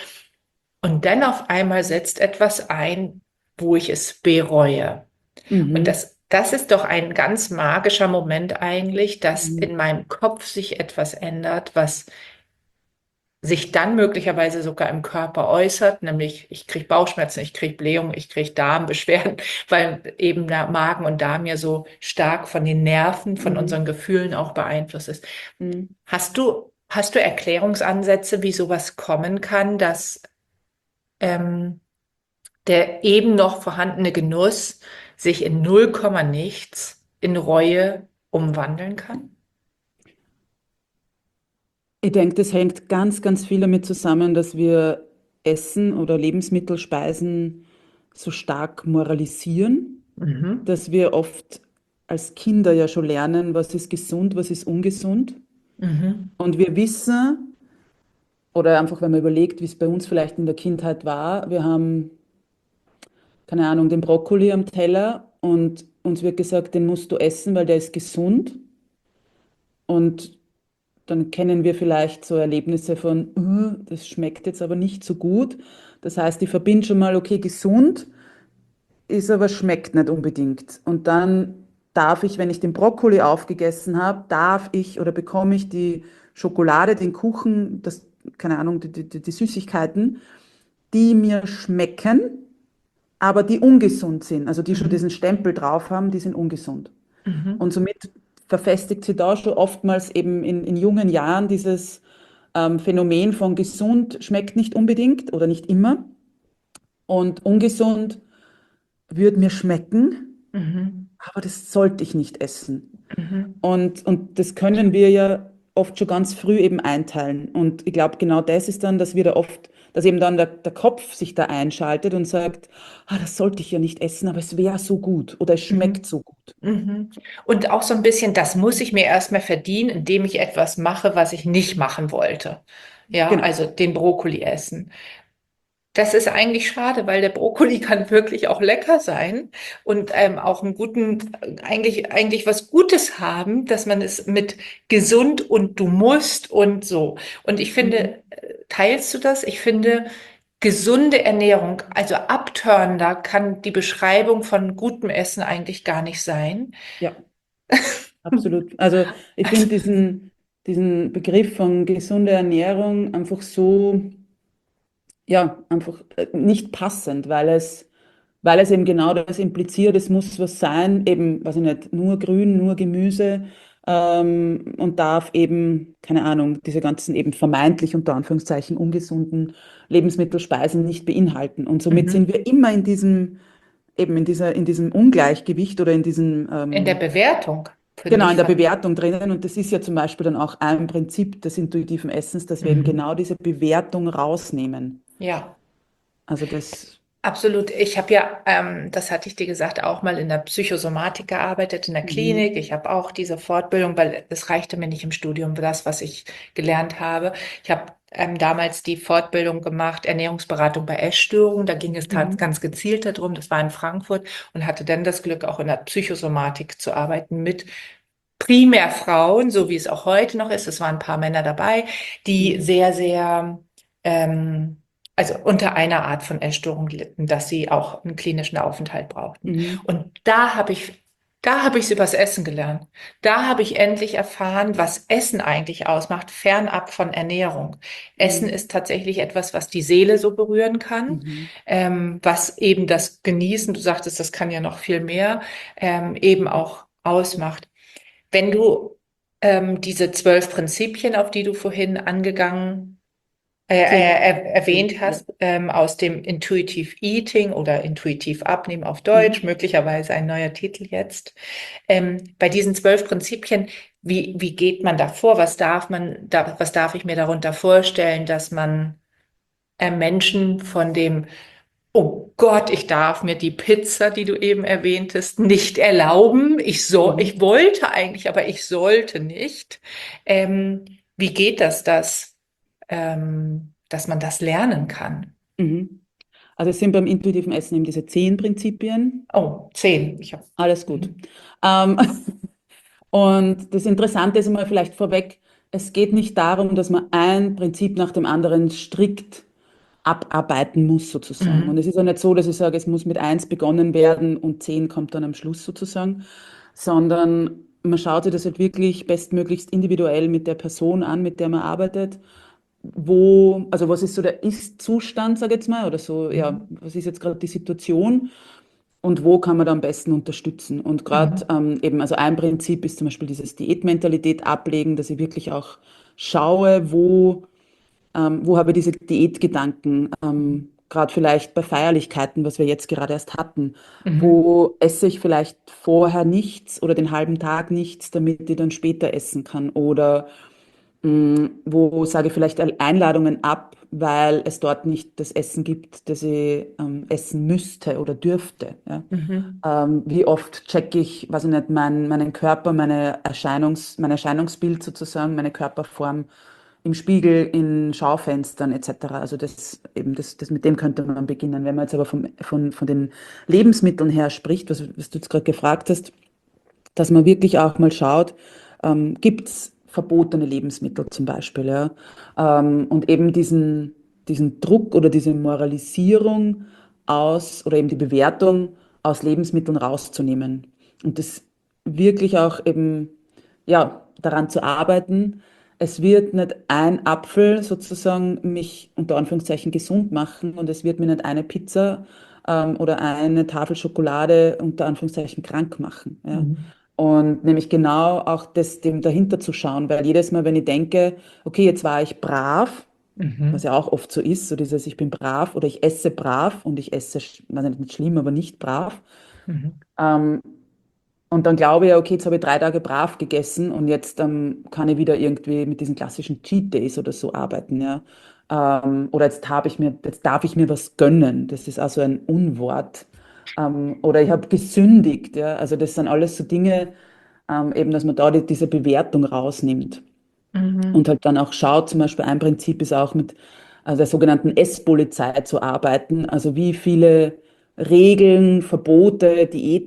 und dann auf einmal setzt etwas ein, wo ich es bereue. Und Mhm. das, das ist doch ein ganz magischer Moment eigentlich, dass Mhm. in meinem Kopf sich etwas ändert, was sich dann möglicherweise sogar im Körper äußert, nämlich ich kriege Bauchschmerzen, ich kriege Blähungen, ich kriege Darmbeschwerden, weil eben der Magen und Darm ja so stark von den Nerven, von Mhm. unseren Gefühlen auch beeinflusst ist. Mhm. Hast du, hast du Erklärungsansätze, wie sowas kommen kann, dass ähm, der eben noch vorhandene Genuss sich in null Komma nichts in Reue umwandeln kann? Ich denke, das hängt ganz, ganz viel damit zusammen, dass wir Essen oder Lebensmittel, Speisen so stark moralisieren, Mhm. dass wir oft als Kinder ja schon lernen, was ist gesund, was ist ungesund. Mhm. Und wir wissen, oder einfach, wenn man überlegt, wie es bei uns vielleicht in der Kindheit war, wir haben, keine Ahnung, den Brokkoli am Teller und uns wird gesagt, den musst du essen, weil der ist gesund. Und dann kennen wir vielleicht so Erlebnisse von, "Uh, das schmeckt jetzt aber nicht so gut." Das heißt, ich verbinde schon mal, okay, gesund ist aber schmeckt nicht unbedingt. Und dann darf ich, wenn ich den Brokkoli aufgegessen habe, darf ich oder bekomme ich die Schokolade, den Kuchen, das, keine Ahnung, die, die, die Süßigkeiten, die mir schmecken, aber die ungesund sind, also die schon Mhm. diesen Stempel drauf haben, die sind ungesund. Mhm. Und somit verfestigt sich da schon oftmals eben in, in jungen Jahren dieses ähm, Phänomen von gesund schmeckt nicht unbedingt oder nicht immer und ungesund würde mir schmecken, Mhm. aber das sollte ich nicht essen. Mhm. Und, und das können wir ja oft schon ganz früh eben einteilen. Und ich glaube, genau das ist dann, dass wir da oft, dass eben dann der, der Kopf sich da einschaltet und sagt, ah, das sollte ich ja nicht essen, aber es wäre so gut oder es schmeckt Mhm. so gut. Mhm. Und auch so ein bisschen, das muss ich mir erstmal verdienen, indem ich etwas mache, was ich nicht machen wollte. Ja, Genau. also den Brokkoli essen. Das ist eigentlich schade, weil der Brokkoli kann wirklich auch lecker sein und ähm, auch einen guten, eigentlich, eigentlich was Gutes haben, dass man es mit gesund und du musst und so. Und ich Mhm. finde, äh, teilst du das? Ich finde, gesunde Ernährung, also abtörender kann die Beschreibung von gutem Essen eigentlich gar nicht sein. Ja, absolut. Also ich Also, finde diesen, diesen Begriff von gesunder Ernährung einfach so, ja, einfach äh, nicht passend, weil es, weil es eben genau das impliziert, es muss was sein, eben, weiß ich nicht, nur Grün, nur Gemüse ähm, und darf eben, keine Ahnung, diese ganzen eben vermeintlich unter Anführungszeichen ungesunden Lebensmittelspeisen nicht beinhalten. Und somit sind mhm. wir immer in diesem, eben in dieser, in diesem Ungleichgewicht oder in diesem, In der ähm, Bewertung, finde genau, in ich, der von. Bewertung drinnen. Und das ist ja zum Beispiel dann auch ein Prinzip des intuitiven Essens, dass wir eben Mhm. genau diese Bewertung rausnehmen. Ja. Also das, Absolut. Ich habe ja, ähm, das hatte ich dir gesagt, auch mal in der Psychosomatik gearbeitet, in der mhm, Klinik. Ich habe auch diese Fortbildung, weil es reichte mir nicht im Studium, das, was ich gelernt habe. Ich habe ähm, damals die Fortbildung gemacht, Ernährungsberatung bei Essstörungen. Da ging es tats- mhm, ganz gezielt darum, das war in Frankfurt und hatte dann das Glück, auch in der Psychosomatik zu arbeiten mit primär Frauen, so wie es auch heute noch ist. Es waren ein paar Männer dabei, die mhm, sehr, sehr, ähm, also unter einer Art von Essstörung litten, dass sie auch einen klinischen Aufenthalt brauchten. mhm, Und da habe ich, da habe ich es übers Essen gelernt. Da habe ich endlich erfahren, was Essen eigentlich ausmacht, fernab von Ernährung. Essen mhm, ist tatsächlich etwas, was die Seele so berühren kann, mhm, ähm, was eben das Genießen, du sagtest, das kann ja noch viel mehr, ähm, eben auch ausmacht. Wenn du ähm, diese zwölf Prinzipien, auf die du vorhin angegangen, äh, äh, zehn, er, zehn, erwähnt ja. hast, ähm, aus dem Intuitive Eating oder Intuitiv Abnehmen auf Deutsch, Mhm. möglicherweise ein neuer Titel jetzt, ähm, bei diesen zwölf Prinzipien, wie, wie geht man da vor? Was darf man, da, was darf ich mir darunter vorstellen, dass man äh, Menschen von dem Oh Gott, ich darf mir die Pizza, die du eben erwähntest, nicht erlauben. Ich so, ich Mhm. wollte eigentlich, aber ich sollte nicht. Ähm, wie geht das, dass, ähm, dass man das lernen kann? Mhm. Also es sind beim intuitiven Essen eben diese zehn Prinzipien. Oh, zehn. Ich hab, Alles gut. mhm. Ähm, und das Interessante ist einmal vielleicht vorweg, es geht nicht darum, dass man ein Prinzip nach dem anderen strikt abarbeiten muss sozusagen. Und Mhm. es ist auch nicht so, dass ich sage, es muss mit eins begonnen werden und zehn kommt dann am Schluss sozusagen, sondern man schaut sich das halt wirklich bestmöglichst individuell mit der Person an, mit der man arbeitet. Wo, also was ist so der Ist-Zustand, sage ich jetzt mal, oder so, ja, Mhm. was ist jetzt gerade die Situation und wo kann man da am besten unterstützen? Und gerade Mhm. ähm, eben, also ein Prinzip ist zum Beispiel dieses Diätmentalität ablegen, dass ich wirklich auch schaue, wo ähm, wo habe ich diese Diätgedanken, ähm, gerade vielleicht bei Feierlichkeiten, was wir jetzt gerade erst hatten, Mhm. wo esse ich vielleicht vorher nichts oder den halben Tag nichts, damit ich dann später essen kann oder mh, wo sage ich vielleicht Einladungen ab, weil es dort nicht das Essen gibt, das ich ähm, essen müsste oder dürfte. Ja? Mhm. Ähm, wie oft checke ich, weiß ich nicht, mein, meinen Körper, meine Erscheinungs, mein Erscheinungsbild sozusagen, meine Körperform im Spiegel, in Schaufenstern et cetera. Also das eben, das, das mit dem könnte man beginnen. Wenn man jetzt aber vom, von, von den Lebensmitteln her spricht, was, was du jetzt gerade gefragt hast, dass man wirklich auch mal schaut, ähm, gibt es verbotene Lebensmittel zum Beispiel, ja? Ähm, und eben diesen, diesen Druck oder diese Moralisierung aus oder eben die Bewertung aus Lebensmitteln rauszunehmen. Und das wirklich auch eben, ja, daran zu arbeiten. Es wird nicht ein Apfel sozusagen mich unter Anführungszeichen gesund machen und es wird mir nicht eine Pizza ähm, oder eine Tafel Schokolade unter Anführungszeichen krank machen. Ja? Mhm. Und nämlich genau auch das, dem dahinter zu schauen, weil jedes Mal, wenn ich denke, okay, jetzt war ich brav, was Mhm. ja auch oft so ist, so dieses, ich bin brav oder ich esse brav und ich esse, sch- weiß nicht, nicht schlimm, aber nicht brav. Mhm. Ähm, und dann glaube ich ja, okay, jetzt habe ich drei Tage brav gegessen und jetzt ähm, kann ich wieder irgendwie mit diesen klassischen Cheat Days oder so arbeiten, ja. Ähm, oder jetzt habe ich mir, jetzt darf ich mir was gönnen. Das ist also ein Unwort. Ähm, oder ich habe gesündigt, ja. Also das sind alles so Dinge, ähm, eben, dass man da die, diese Bewertung rausnimmt. Und Mhm. halt dann auch schaut, zum Beispiel ein Prinzip ist auch mit äh, der sogenannten Esspolizei zu arbeiten. Also wie viele Regeln, Verbote,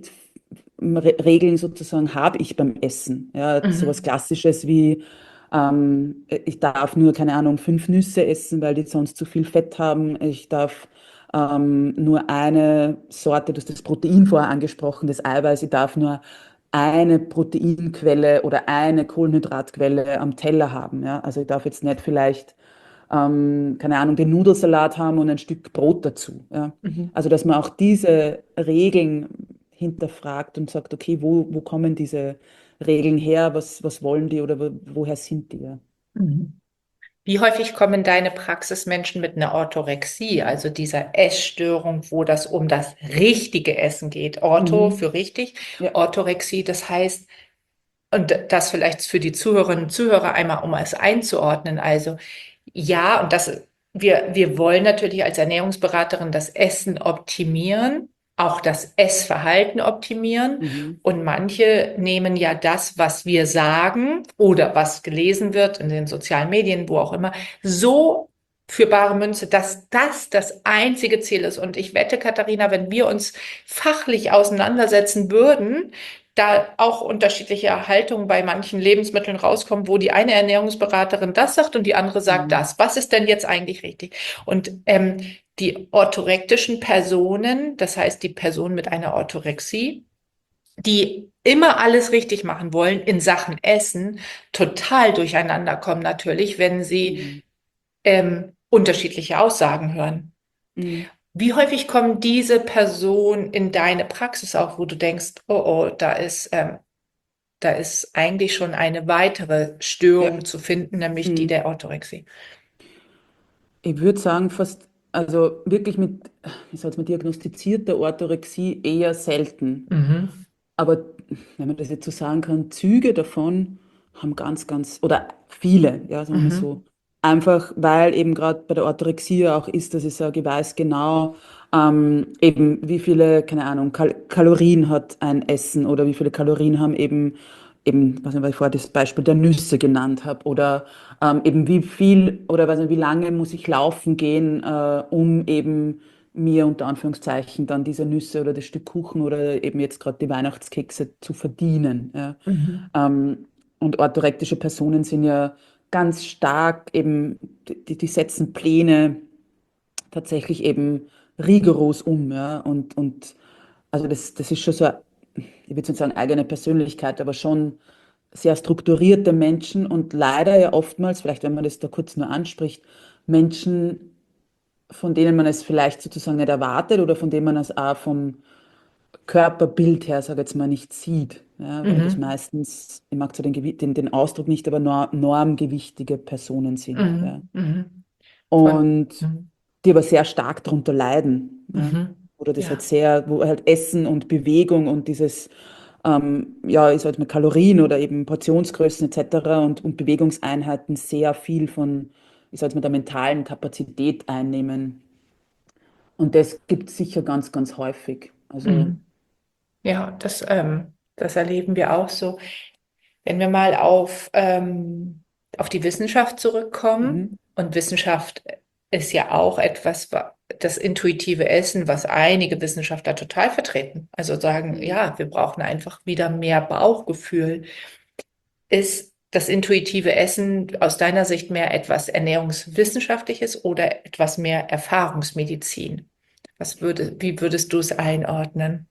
Diätregeln sozusagen habe ich beim Essen. Ja, sowas Mhm. Klassisches wie ähm, ich darf nur, keine Ahnung, fünf Nüsse essen, weil die sonst zu viel Fett haben. Ich darf ähm, nur eine Sorte, du hast das Protein vorher angesprochen, das Eiweiß, ich darf nur eine Proteinquelle oder eine Kohlenhydratquelle am Teller haben. Ja? Also ich darf jetzt nicht vielleicht, ähm, keine Ahnung, den Nudelsalat haben und ein Stück Brot dazu. Ja? Mhm. Also dass man auch diese Regeln hinterfragt und sagt, okay, wo, wo kommen diese Regeln her? Was, was wollen die oder wo, woher sind die? Ja? Mhm. Wie häufig kommen deine Praxismenschen mit einer Orthorexie, also dieser Essstörung, wo das um das richtige Essen geht? Ortho Mhm. für richtig, Ja. Orthorexie, das heißt, und das vielleicht für die Zuhörerinnen und Zuhörer einmal, um es einzuordnen. Also ja, und das, wir, wir wollen natürlich als Ernährungsberaterin das Essen optimieren, auch das Essverhalten optimieren. Mhm. Und manche nehmen ja das, was wir sagen oder was gelesen wird in den sozialen Medien, wo auch immer, so für bare Münze, dass das das einzige Ziel ist. Und ich wette, Katharina, wenn wir uns fachlich auseinandersetzen würden, da auch unterschiedliche Haltungen bei manchen Lebensmitteln rauskommen, wo die eine Ernährungsberaterin das sagt und die andere sagt Mhm. das. Was ist denn jetzt eigentlich richtig? Und ähm, die orthorektischen Personen, das heißt die Personen mit einer Orthorexie, die immer alles richtig machen wollen in Sachen Essen, total durcheinander kommen natürlich, wenn sie Mhm. ähm, unterschiedliche Aussagen hören. Mhm. Wie häufig kommen diese Personen in deine Praxis auch, wo du denkst, oh, oh, da ist ähm, da ist eigentlich schon eine weitere Ja. Störung zu finden, nämlich die Mhm. der Orthorexie. Ich würde sagen, fast, also wirklich mit, wie soll man, diagnostizierter Orthorexie eher selten. Mhm. Aber wenn man das jetzt so sagen kann, Züge davon haben ganz, ganz, oder viele, ja, sagen wir mal so. Mhm. Einfach, weil eben gerade bei der Orthorexie ja auch ist, dass ich sage, ich weiß genau, ähm, eben wie viele, keine Ahnung, Kal Kalorien hat ein Essen oder wie viele Kalorien haben eben, eben, was ich vorher das Beispiel der Nüsse genannt habe oder ähm, eben wie viel oder weiß nicht, wie lange muss ich laufen gehen, äh, um eben mir unter Anführungszeichen dann diese Nüsse oder das Stück Kuchen oder eben jetzt gerade die Weihnachtskekse zu verdienen. Ja. Mhm. Ähm, und orthorektische Personen sind ja ganz stark eben, die, die setzen Pläne tatsächlich eben rigoros um. Ja. Und, und also das, das ist schon so, ich würde nicht sagen eigene Persönlichkeit, aber schon sehr strukturierte Menschen und leider ja oftmals, vielleicht wenn man das da kurz nur anspricht, Menschen, von denen man es vielleicht sozusagen nicht erwartet oder von denen man es auch vom Körperbild her, sage ich jetzt mal, nicht sieht. Ja, weil das Mhm. meistens, ich mag zwar den, Gewi- den, den Ausdruck nicht, aber nor normgewichtige Personen sind. Ja. Mhm. Mhm. Von, Und mhm. die aber sehr stark darunter leiden. Ja. Mhm. Oder das halt Ja. sehr, wo halt Essen und Bewegung und dieses, ähm, ja, ich sag mal Kalorien oder eben Portionsgrößen et cetera und, und Bewegungseinheiten sehr viel von, ich sag mal, der mentalen Kapazität einnehmen. Und das gibt es sicher ganz, ganz häufig. Also, Mhm. Ja, das, ähm, das erleben wir auch so. Wenn wir mal auf, ähm, auf die Wissenschaft zurückkommen, mhm, und Wissenschaft ist ja auch etwas, wa- das intuitive Essen, was einige Wissenschaftler total vertreten. Also sagen, mhm. ja, wir brauchen einfach wieder mehr Bauchgefühl. Ist das intuitive Essen aus deiner Sicht mehr etwas Ernährungswissenschaftliches oder etwas mehr Erfahrungsmedizin? Was würde, wie würdest du es einordnen?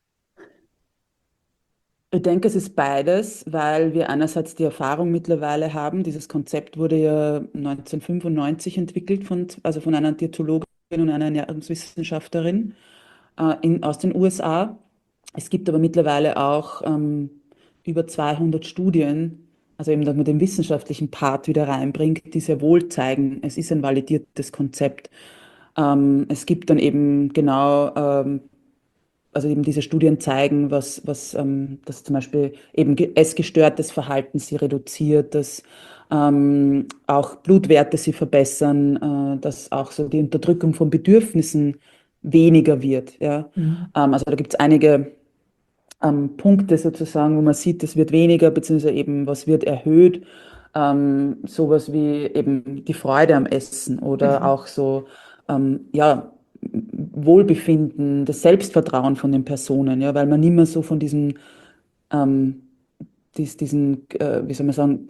Ich denke, es ist beides, weil wir einerseits die Erfahrung mittlerweile haben. Dieses Konzept wurde ja neunzehnhundertfünfundneunzig entwickelt von, also von einer Diätologin und einer Ernährungswissenschaftlerin äh, in, aus den U S A. Es gibt aber mittlerweile auch ähm, über zweihundert Studien, also eben, dass man den wissenschaftlichen Part wieder reinbringt, die sehr wohl zeigen, es ist ein validiertes Konzept. Ähm, es gibt dann eben genau, ähm, also eben diese Studien zeigen, was, was ähm, dass zum Beispiel eben ge- essgestörtes Verhalten sie reduziert, dass ähm, auch Blutwerte sie verbessern, äh, dass auch so die Unterdrückung von Bedürfnissen weniger wird. Ja? Mhm. Ähm, also da gibt es einige ähm, Punkte sozusagen, wo man sieht, es wird weniger, beziehungsweise eben was wird erhöht. Ähm, sowas wie eben die Freude am Essen oder Mhm. auch so, ähm, ja, Wohlbefinden, das Selbstvertrauen von den Personen, ja, weil man nicht mehr so von diesen, ähm, dies, diesen, äh, wie soll man sagen,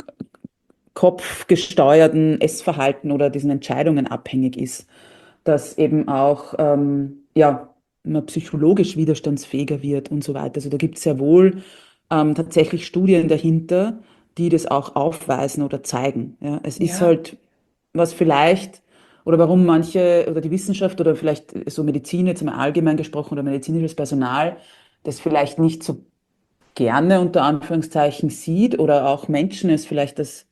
kopfgesteuerten Essverhalten oder diesen Entscheidungen abhängig ist, dass eben auch ähm, ja, man psychologisch widerstandsfähiger wird und so weiter. Also da gibt es sehr wohl ähm, tatsächlich Studien dahinter, die das auch aufweisen oder zeigen. Ja. Es ist Ja, halt, was vielleicht, oder warum manche, oder die Wissenschaft oder vielleicht so Medizin jetzt mal allgemein gesprochen oder medizinisches Personal, das vielleicht nicht so gerne unter Anführungszeichen sieht oder auch Menschen es vielleicht das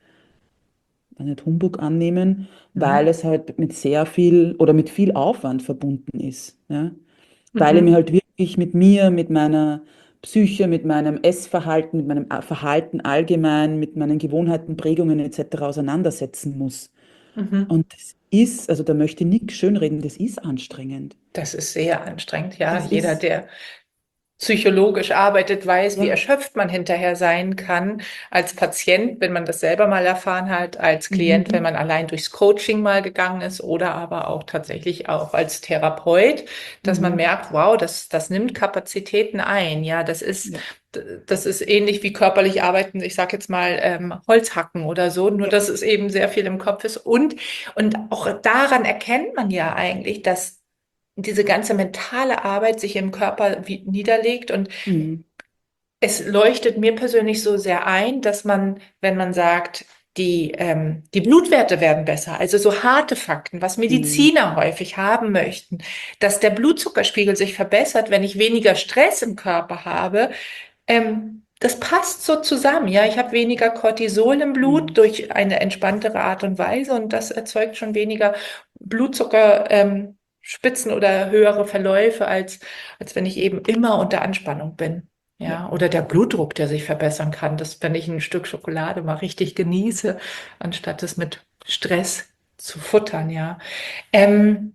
nicht Humbug annehmen, weil mhm. es halt mit sehr viel oder mit viel Aufwand verbunden ist. Ja? Weil ich mich Mhm. halt wirklich mit mir, mit meiner Psyche, mit meinem Essverhalten, mit meinem Verhalten allgemein, mit meinen Gewohnheiten, Prägungen et cetera auseinandersetzen muss. Mhm. Und das ist, also da möchte ich nichts schönreden, das ist anstrengend. Das ist sehr anstrengend, ja. Das Jeder, ist, der psychologisch arbeitet, weiß, wie ja, erschöpft man hinterher sein kann als Patient, wenn man das selber mal erfahren hat, als Klient, wenn mhm, man allein durchs Coaching mal gegangen ist oder aber auch tatsächlich auch als Therapeut, dass man mhm, merkt, wow, das, das nimmt Kapazitäten ein. Ja, das ist, ja, das ist ähnlich wie körperlich arbeiten, ich sage jetzt mal ähm, Holzhacken oder so, nur ja, dass es eben sehr viel im Kopf ist. Und, und auch daran erkennt man ja eigentlich, dass diese ganze mentale Arbeit sich im Körper wie niederlegt. Und mhm, es leuchtet mir persönlich so sehr ein, dass man, wenn man sagt, die, ähm, die Blutwerte werden besser, also so harte Fakten, was mhm, Mediziner häufig haben möchten, dass der Blutzuckerspiegel sich verbessert, wenn ich weniger Stress im Körper habe, ähm, das passt so zusammen. Ja, ich habe weniger Cortisol im Blut mhm, durch eine entspanntere Art und Weise und das erzeugt schon weniger Blutzucker, ähm, Spitzen oder höhere Verläufe, als, als wenn ich eben immer unter Anspannung bin. ja. Ja, oder der Blutdruck, der sich verbessern kann, dass wenn ich ein Stück Schokolade mal richtig genieße, anstatt es mit Stress zu futtern, ja. Ähm,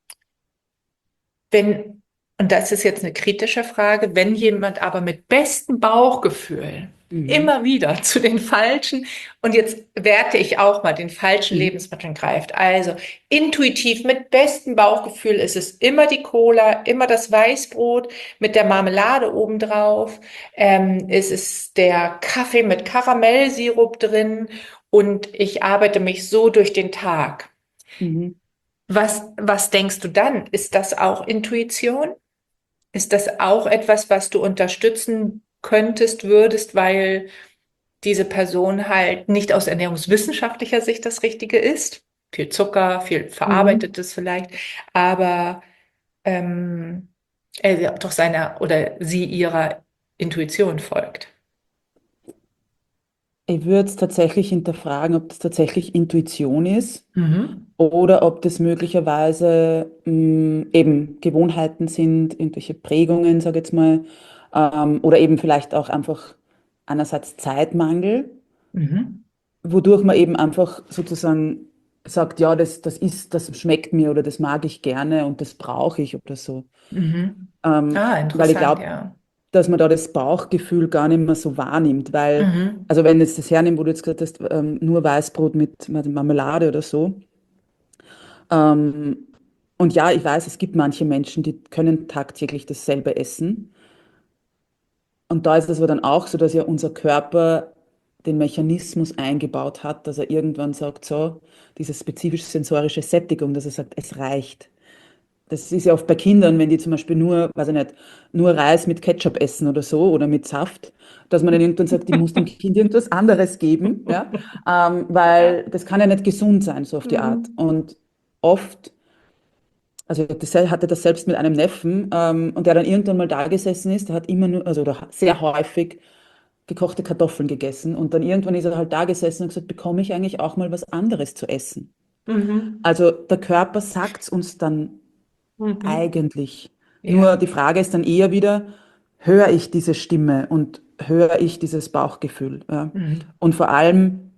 wenn, und das ist jetzt eine kritische Frage, wenn jemand aber mit bestem Bauchgefühl Mhm, immer wieder zu den falschen, und jetzt werte ich auch mal, den falschen mhm, Lebensmitteln greift. Also intuitiv mit bestem Bauchgefühl ist es immer die Cola, immer das Weißbrot mit der Marmelade obendrauf. Ähm, es ist der Kaffee mit Karamellsirup drin und ich arbeite mich so durch den Tag. mhm. Was, was denkst du dann? Ist das auch Intuition? Ist das auch etwas, was du unterstützen könntest, würdest, weil diese Person halt nicht aus ernährungswissenschaftlicher Sicht das Richtige ist? Viel Zucker, viel Mhm. Verarbeitetes vielleicht, aber ähm, er doch seiner oder sie ihrer Intuition folgt. Ich würde es tatsächlich hinterfragen, ob das tatsächlich Intuition ist Mhm. oder ob das möglicherweise mh, eben Gewohnheiten sind, irgendwelche Prägungen, sage ich jetzt mal, ähm, oder eben vielleicht auch einfach einerseits Zeitmangel, Mhm. wodurch man eben einfach sozusagen sagt, ja, das, das ist, das schmeckt mir oder das mag ich gerne und das brauche ich oder so. Mhm. Ähm, Ah, weil ich interessant, glaube, ja. dass man da das Bauchgefühl gar nicht mehr so wahrnimmt, weil, Mhm. also wenn jetzt das hernimmt, wo du jetzt gesagt hast, ähm, nur Weißbrot mit Marmelade oder so. Ähm, und ja, ich weiß, es gibt manche Menschen, die können tagtäglich dasselbe essen. Und da ist es aber dann auch so, dass ja unser Körper den Mechanismus eingebaut hat, dass er irgendwann sagt, so, diese spezifische sensorische Sättigung, dass er sagt, es reicht. Das ist ja oft bei Kindern, wenn die zum Beispiel nur, weiß ich nicht, nur Reis mit Ketchup essen oder so oder mit Saft, dass man dann irgendwann sagt, ich muss dem Kind irgendwas anderes geben, ja, ähm, Ja. weil das kann ja nicht gesund sein, so auf die Art. Mhm. Und oft, also ich hatte das selbst mit einem Neffen, ähm, und der dann irgendwann mal da gesessen ist, der hat immer nur, also oder sehr häufig gekochte Kartoffeln gegessen und dann irgendwann ist er halt da gesessen und gesagt, bekomme ich eigentlich auch mal was anderes zu essen? Mhm. Also der Körper sagt es uns dann Mhm. eigentlich. Nur Ja. die Frage ist dann eher wieder, höre ich diese Stimme und höre ich dieses Bauchgefühl? Ja? Mhm. Und vor allem,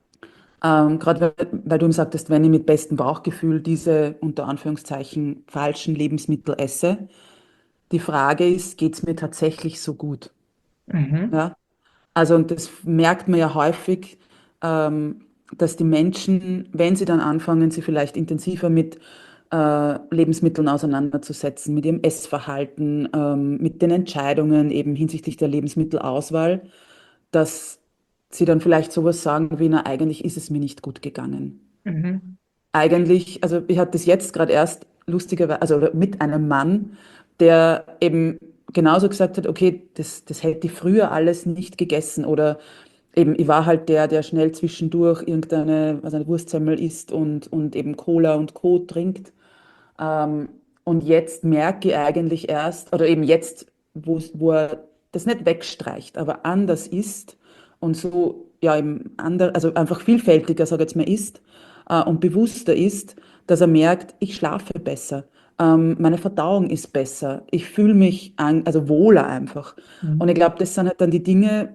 ähm, gerade weil, weil du ihm sagtest, wenn ich mit bestem Bauchgefühl diese unter Anführungszeichen falschen Lebensmittel esse, die Frage ist, geht es mir tatsächlich so gut? Mhm. Ja? Also, und das merkt man ja häufig, ähm, dass die Menschen, wenn sie dann anfangen, sich vielleicht intensiver mit äh, Lebensmitteln auseinanderzusetzen, mit ihrem Essverhalten, ähm, mit den Entscheidungen eben hinsichtlich der Lebensmittelauswahl, dass sie dann vielleicht sowas sagen wie, na, eigentlich ist es mir nicht gut gegangen. Mhm. Eigentlich, also ich hatte das jetzt gerade erst lustigerweise, also mit einem Mann, der eben genauso gesagt hat, okay, das, das hätte ich früher alles nicht gegessen oder eben, ich war halt der, der schnell zwischendurch irgendeine, also eine Wurstsemmel isst und, und eben Cola und Co. trinkt. Ähm, und jetzt merke ich eigentlich erst, oder eben jetzt, wo, wo er das nicht wegstreicht, aber anders ist und so, ja, eben ander, also einfach vielfältiger, sage ich jetzt mal, ist äh, und bewusster ist, dass er merkt, ich schlafe besser, ähm, meine Verdauung ist besser, ich fühle mich an, also wohler einfach. Und ich Mhm. glaube, das sind halt dann die Dinge,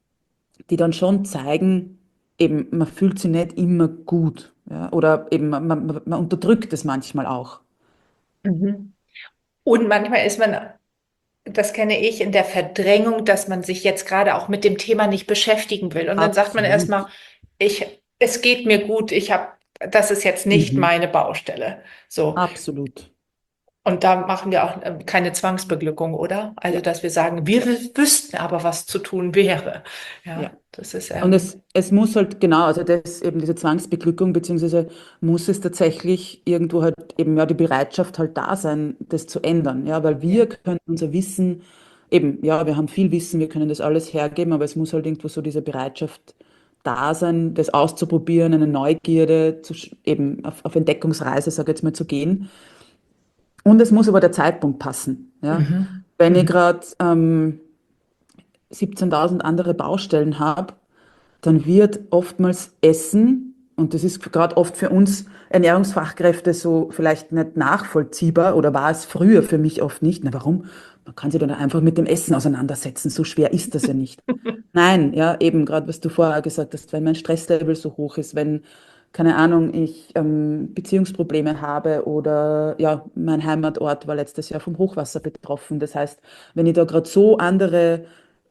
die dann schon zeigen, eben, man fühlt sich nicht immer gut, ja, oder eben, man, man, man unterdrückt es manchmal auch. Mhm. Und manchmal ist man, das kenne ich, in der Verdrängung, dass man sich jetzt gerade auch mit dem Thema nicht beschäftigen will. Und dann sagt man erstmal, Absolut. ich, es geht mir gut, ich habe, das ist jetzt nicht Mhm. meine Baustelle. So. Absolut. Und da machen wir auch ähm, keine Zwangsbeglückung, oder? Also, Ja, dass wir sagen, wir ja, wü- wüssten aber, was zu tun wäre. ja. Ja, das ist, Und ähm, es, es muss halt, genau, also das eben diese Zwangsbeglückung, beziehungsweise muss es tatsächlich irgendwo halt eben ja die Bereitschaft halt da sein, das zu ändern. Ja, weil ja. wir können unser Wissen, eben, ja, wir haben viel Wissen, wir können das alles hergeben, aber es muss halt irgendwo so diese Bereitschaft da sein, das auszuprobieren, eine Neugierde, zu, sch- eben auf, auf Entdeckungsreise, sage ich jetzt mal, zu gehen. Und es muss aber der Zeitpunkt passen. Ja. Mhm. Wenn ich Mhm. gerade ähm, siebzehntausend andere Baustellen habe, dann wird oftmals Essen, und das ist gerade oft für uns Ernährungsfachkräfte so vielleicht nicht nachvollziehbar oder war es früher für mich oft nicht. Na, warum? Man kann sich dann einfach mit dem Essen auseinandersetzen, so schwer ist das ja nicht. Nein, ja, eben gerade, was du vorher gesagt hast, wenn mein Stresslevel so hoch ist, wenn, keine Ahnung, ich ähm, Beziehungsprobleme habe oder ja, mein Heimatort war letztes Jahr vom Hochwasser betroffen. Das heißt, wenn ich da gerade so andere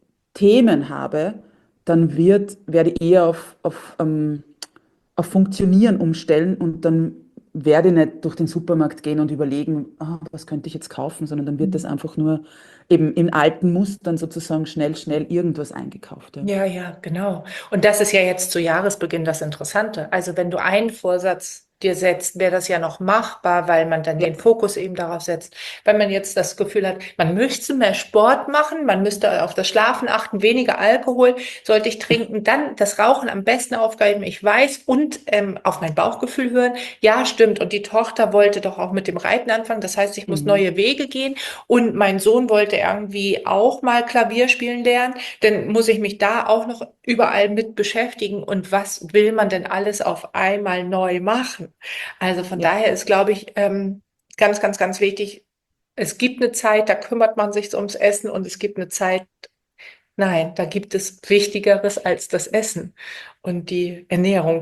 Themen habe, dann wird, werde ich eher auf, auf, ähm, auf Funktionieren umstellen und dann werde ich nicht durch den Supermarkt gehen und überlegen, ah, was könnte ich jetzt kaufen, sondern dann wird das einfach nur eben in alten Mustern sozusagen schnell, schnell irgendwas eingekauft. Ja. Ja, ja, genau. Und das ist ja jetzt zu Jahresbeginn das Interessante. Also wenn du einen Vorsatz dir setzt, wäre das ja noch machbar, weil man dann Ja. den Fokus eben darauf setzt. Wenn man jetzt das Gefühl hat, man müsste mehr Sport machen, man müsste auf das Schlafen achten, weniger Alkohol sollte ich trinken, dann das Rauchen am besten aufgeben, ich weiß, und ähm, auf mein Bauchgefühl hören. Ja, stimmt. Und die Tochter wollte doch auch mit dem Reiten anfangen. Das heißt, ich muss Mhm. neue Wege gehen. Und mein Sohn wollte irgendwie auch mal Klavier spielen lernen, dann muss ich mich da auch noch überall mit beschäftigen. Und was will man denn alles auf einmal neu machen? Also von Ja. daher ist, glaube ich, ähm, ganz, ganz, ganz wichtig, es gibt eine Zeit, da kümmert man sich ums Essen, und es gibt eine Zeit, nein, da gibt es Wichtigeres als das Essen und die Ernährung.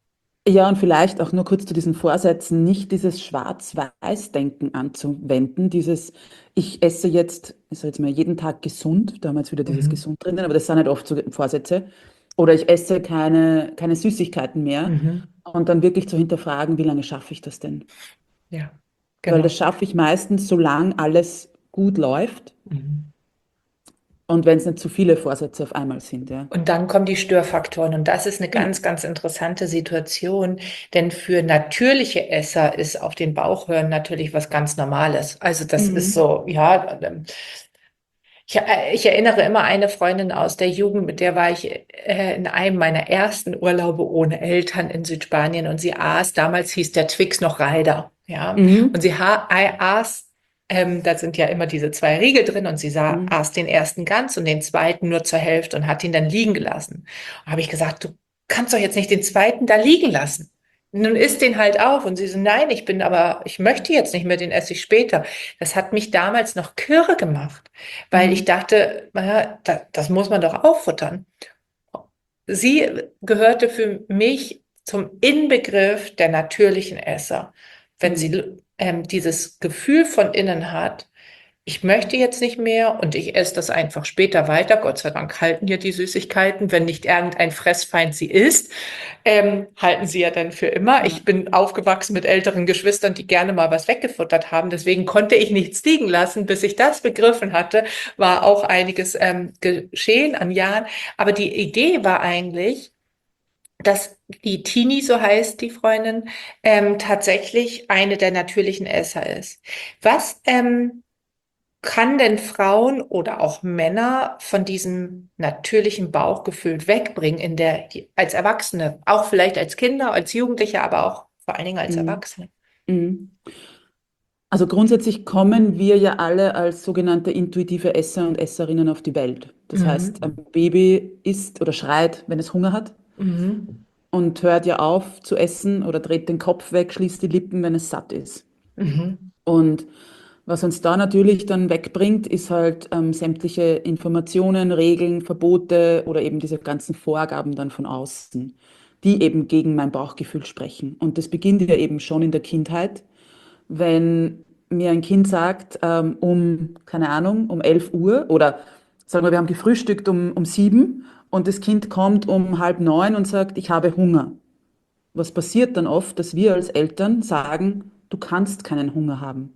Ja, und vielleicht auch nur kurz zu diesen Vorsätzen, nicht dieses Schwarz-Weiß-Denken anzuwenden, dieses, ich esse jetzt, ich sage jetzt mal, jeden Tag gesund, da haben wir jetzt wieder dieses Mhm. gesund drinnen, aber das sind nicht oft so Vorsätze, oder ich esse keine, keine Süßigkeiten mehr Mhm. und dann wirklich zu hinterfragen, wie lange schaffe ich das denn? Ja, Weil das genau. schaffe ich meistens, solange alles gut läuft Mhm. und wenn es nicht zu viele Vorsätze auf einmal sind, ja. Und dann kommen die Störfaktoren. Und das ist eine Genau. ganz, ganz interessante Situation. Denn für natürliche Esser ist auf den Bauch hören natürlich was ganz Normales. Also das ist Mhm. so, ja, ähm, ich, äh, ich erinnere immer eine Freundin aus der Jugend, mit der war ich äh, in einem meiner ersten Urlaube ohne Eltern in Südspanien, und sie aß, damals hieß der Twix noch Ryder, ja. Und Mhm. sie ha- aß Ähm, da sind ja immer diese zwei Riegel drin und sie sah, Mhm. aß den ersten ganz und den zweiten nur zur Hälfte und hat ihn dann liegen gelassen. Und habe ich gesagt, du kannst doch jetzt nicht den zweiten da liegen lassen. Nun isst den halt auf. Und sie so, nein, ich bin aber, ich möchte jetzt nicht mehr, den esse ich später. Das hat mich damals noch kirre gemacht, weil ich Mhm. dachte, naja, da, das muss man doch auffuttern. Sie gehörte für mich zum Inbegriff der natürlichen Esser. Wenn Mhm. sie ähm, dieses Gefühl von innen hat, ich möchte jetzt nicht mehr und ich esse das einfach später weiter. Gott sei Dank halten ja die Süßigkeiten, wenn nicht irgendein Fressfeind sie isst, ähm, halten sie ja dann für immer. Ja. Ich bin aufgewachsen mit älteren Geschwistern, die gerne mal was weggefuttert haben. Deswegen konnte ich nichts liegen lassen. Bis ich das begriffen hatte, war auch einiges ähm, geschehen an Jahren. Aber die Idee war eigentlich, dass die Tini, so heißt die Freundin, ähm, tatsächlich eine der natürlichen Esser ist. Was ähm, kann denn Frauen oder auch Männer von diesem natürlichen Bauchgefühl wegbringen in der, als Erwachsene, auch vielleicht als Kinder, als Jugendliche, aber auch vor allen Dingen als Mhm. Erwachsene? Mhm. Also grundsätzlich kommen wir ja alle als sogenannte intuitive Esser und Esserinnen auf die Welt. Das heißt, Mhm. ein Baby isst oder schreit, wenn es Hunger hat Mhm. und hört ja auf zu essen oder dreht den Kopf weg, schließt die Lippen, wenn es satt ist. Mhm. Und was uns da natürlich dann wegbringt, ist halt ähm, sämtliche Informationen, Regeln, Verbote oder eben diese ganzen Vorgaben dann von außen, die eben gegen mein Bauchgefühl sprechen. Und das beginnt ja eben schon in der Kindheit, wenn mir ein Kind sagt, ähm, um, keine Ahnung, um elf Uhr oder sagen wir, wir haben gefrühstückt um, um sieben und das Kind kommt um halb neun und sagt, ich habe Hunger. Was passiert dann oft, dass wir als Eltern sagen, du kannst keinen Hunger haben.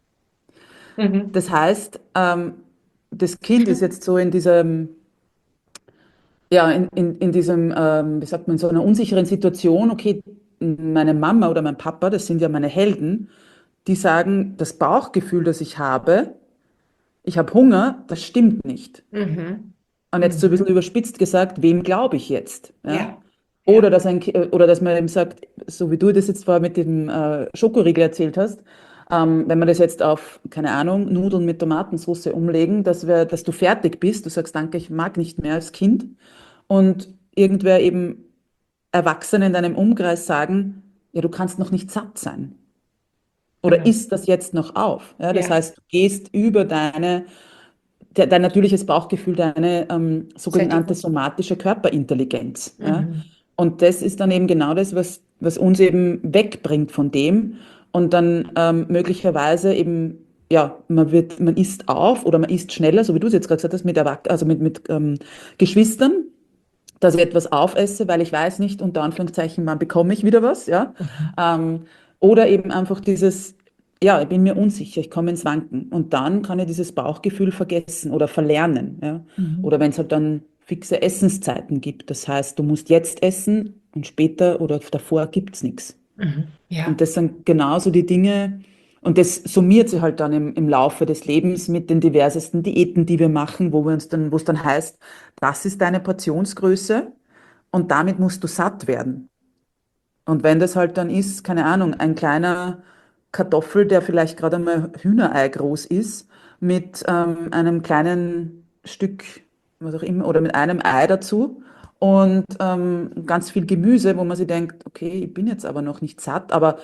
Mhm. Das heißt, ähm, das Kind ist jetzt so in diesem, ja, in, in, in diesem, ähm, wie sagt man, so einer unsicheren Situation. Okay, meine Mama oder mein Papa, das sind ja meine Helden, die sagen, das Bauchgefühl, das ich habe, ich habe Hunger, das stimmt nicht. Mhm. Und jetzt so ein bisschen Mhm. überspitzt gesagt, wem glaube ich jetzt? Ja? Ja, Oder ja. dass ein, Ki- oder dass man eben sagt, so wie du das jetzt vorher mit dem äh, Schokoriegel erzählt hast, ähm, wenn wir das jetzt auf, keine Ahnung, Nudeln mit Tomatensauce umlegen, dass wir, dass du fertig bist, du sagst, danke, ich mag nicht mehr als Kind und irgendwer eben Erwachsene in deinem Umkreis sagen, ja, du kannst noch nicht satt sein. Oder Genau. isst das jetzt noch auf? Ja, das Ja. heißt, du gehst über deine de- dein natürliches Bauchgefühl, deine ähm, sogenannte Sättigung. somatische Körperintelligenz. Ja? Mhm. Und das ist dann eben genau das, was, was uns eben wegbringt von dem und dann ähm, möglicherweise eben, ja, man wird, man isst auf oder man isst schneller, so wie du es jetzt gerade gesagt hast, mit, Erwach also mit, mit ähm, Geschwistern, dass ich etwas aufesse, weil ich weiß nicht, unter Anführungszeichen, wann bekomme ich wieder was, ja. Mhm. Ähm, oder eben einfach dieses, ja, ich bin mir unsicher, ich komme ins Wanken. Und dann kann ich dieses Bauchgefühl vergessen oder verlernen, ja. Mhm. Oder wenn es halt dann fixe Essenszeiten gibt. Das heißt, du musst jetzt essen und später oder davor gibt es nichts. Mhm. Und Ja. das sind genauso die Dinge, und das summiert sich halt dann im, im Laufe des Lebens mit den diversesten Diäten, die wir machen, wo wir uns dann, wo es dann heißt, das ist deine Portionsgröße und damit musst du satt werden. Und wenn das halt dann ist, keine Ahnung, ein kleiner Kartoffel, der vielleicht gerade einmal Hühnerei groß ist, mit ähm, einem kleinen Stück, was auch immer, oder mit einem Ei dazu und ähm, ganz viel Gemüse, wo man sich denkt, okay, ich bin jetzt aber noch nicht satt, aber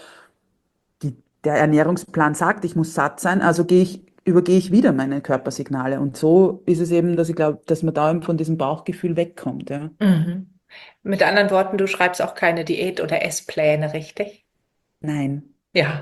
die, der Ernährungsplan sagt, ich muss satt sein, also gehe ich, übergehe ich wieder meine Körpersignale. Und so ist es eben, dass ich glaube, dass man da eben von diesem Bauchgefühl wegkommt, ja. Mhm. Mit anderen Worten, du schreibst auch keine Diät- oder Esspläne, richtig? Nein. Ja,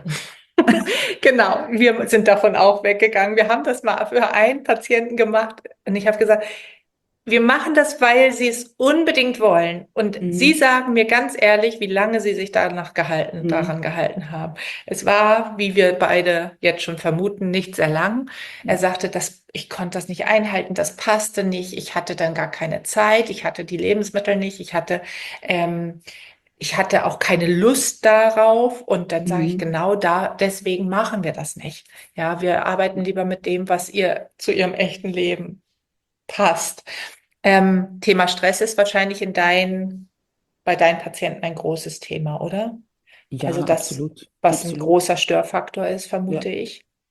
genau. Wir sind davon auch weggegangen. Wir haben das mal für einen Patienten gemacht und ich habe gesagt, wir machen das, weil Sie es unbedingt wollen. Und Sie Mhm. sagen mir ganz ehrlich, wie lange Sie sich danach gehalten, Mhm. daran gehalten haben. Es war, wie wir beide jetzt schon vermuten, nicht sehr lang. Er sagte, dass ich konnte das nicht einhalten, das passte nicht. Ich hatte dann gar keine Zeit. Ich hatte die Lebensmittel nicht. Ich hatte, ähm, ich hatte auch keine Lust darauf. Und dann sage ich, Mhm. genau da, deswegen machen wir das nicht. Ja, wir arbeiten lieber mit dem, was ihr zu Ihrem echten Leben passt. Ähm, Thema Stress ist wahrscheinlich in dein, bei deinen Patienten ein großes Thema, oder? Also Ja, das, absolut. was ein Absolut. großer Störfaktor ist, Ja. vermute ich.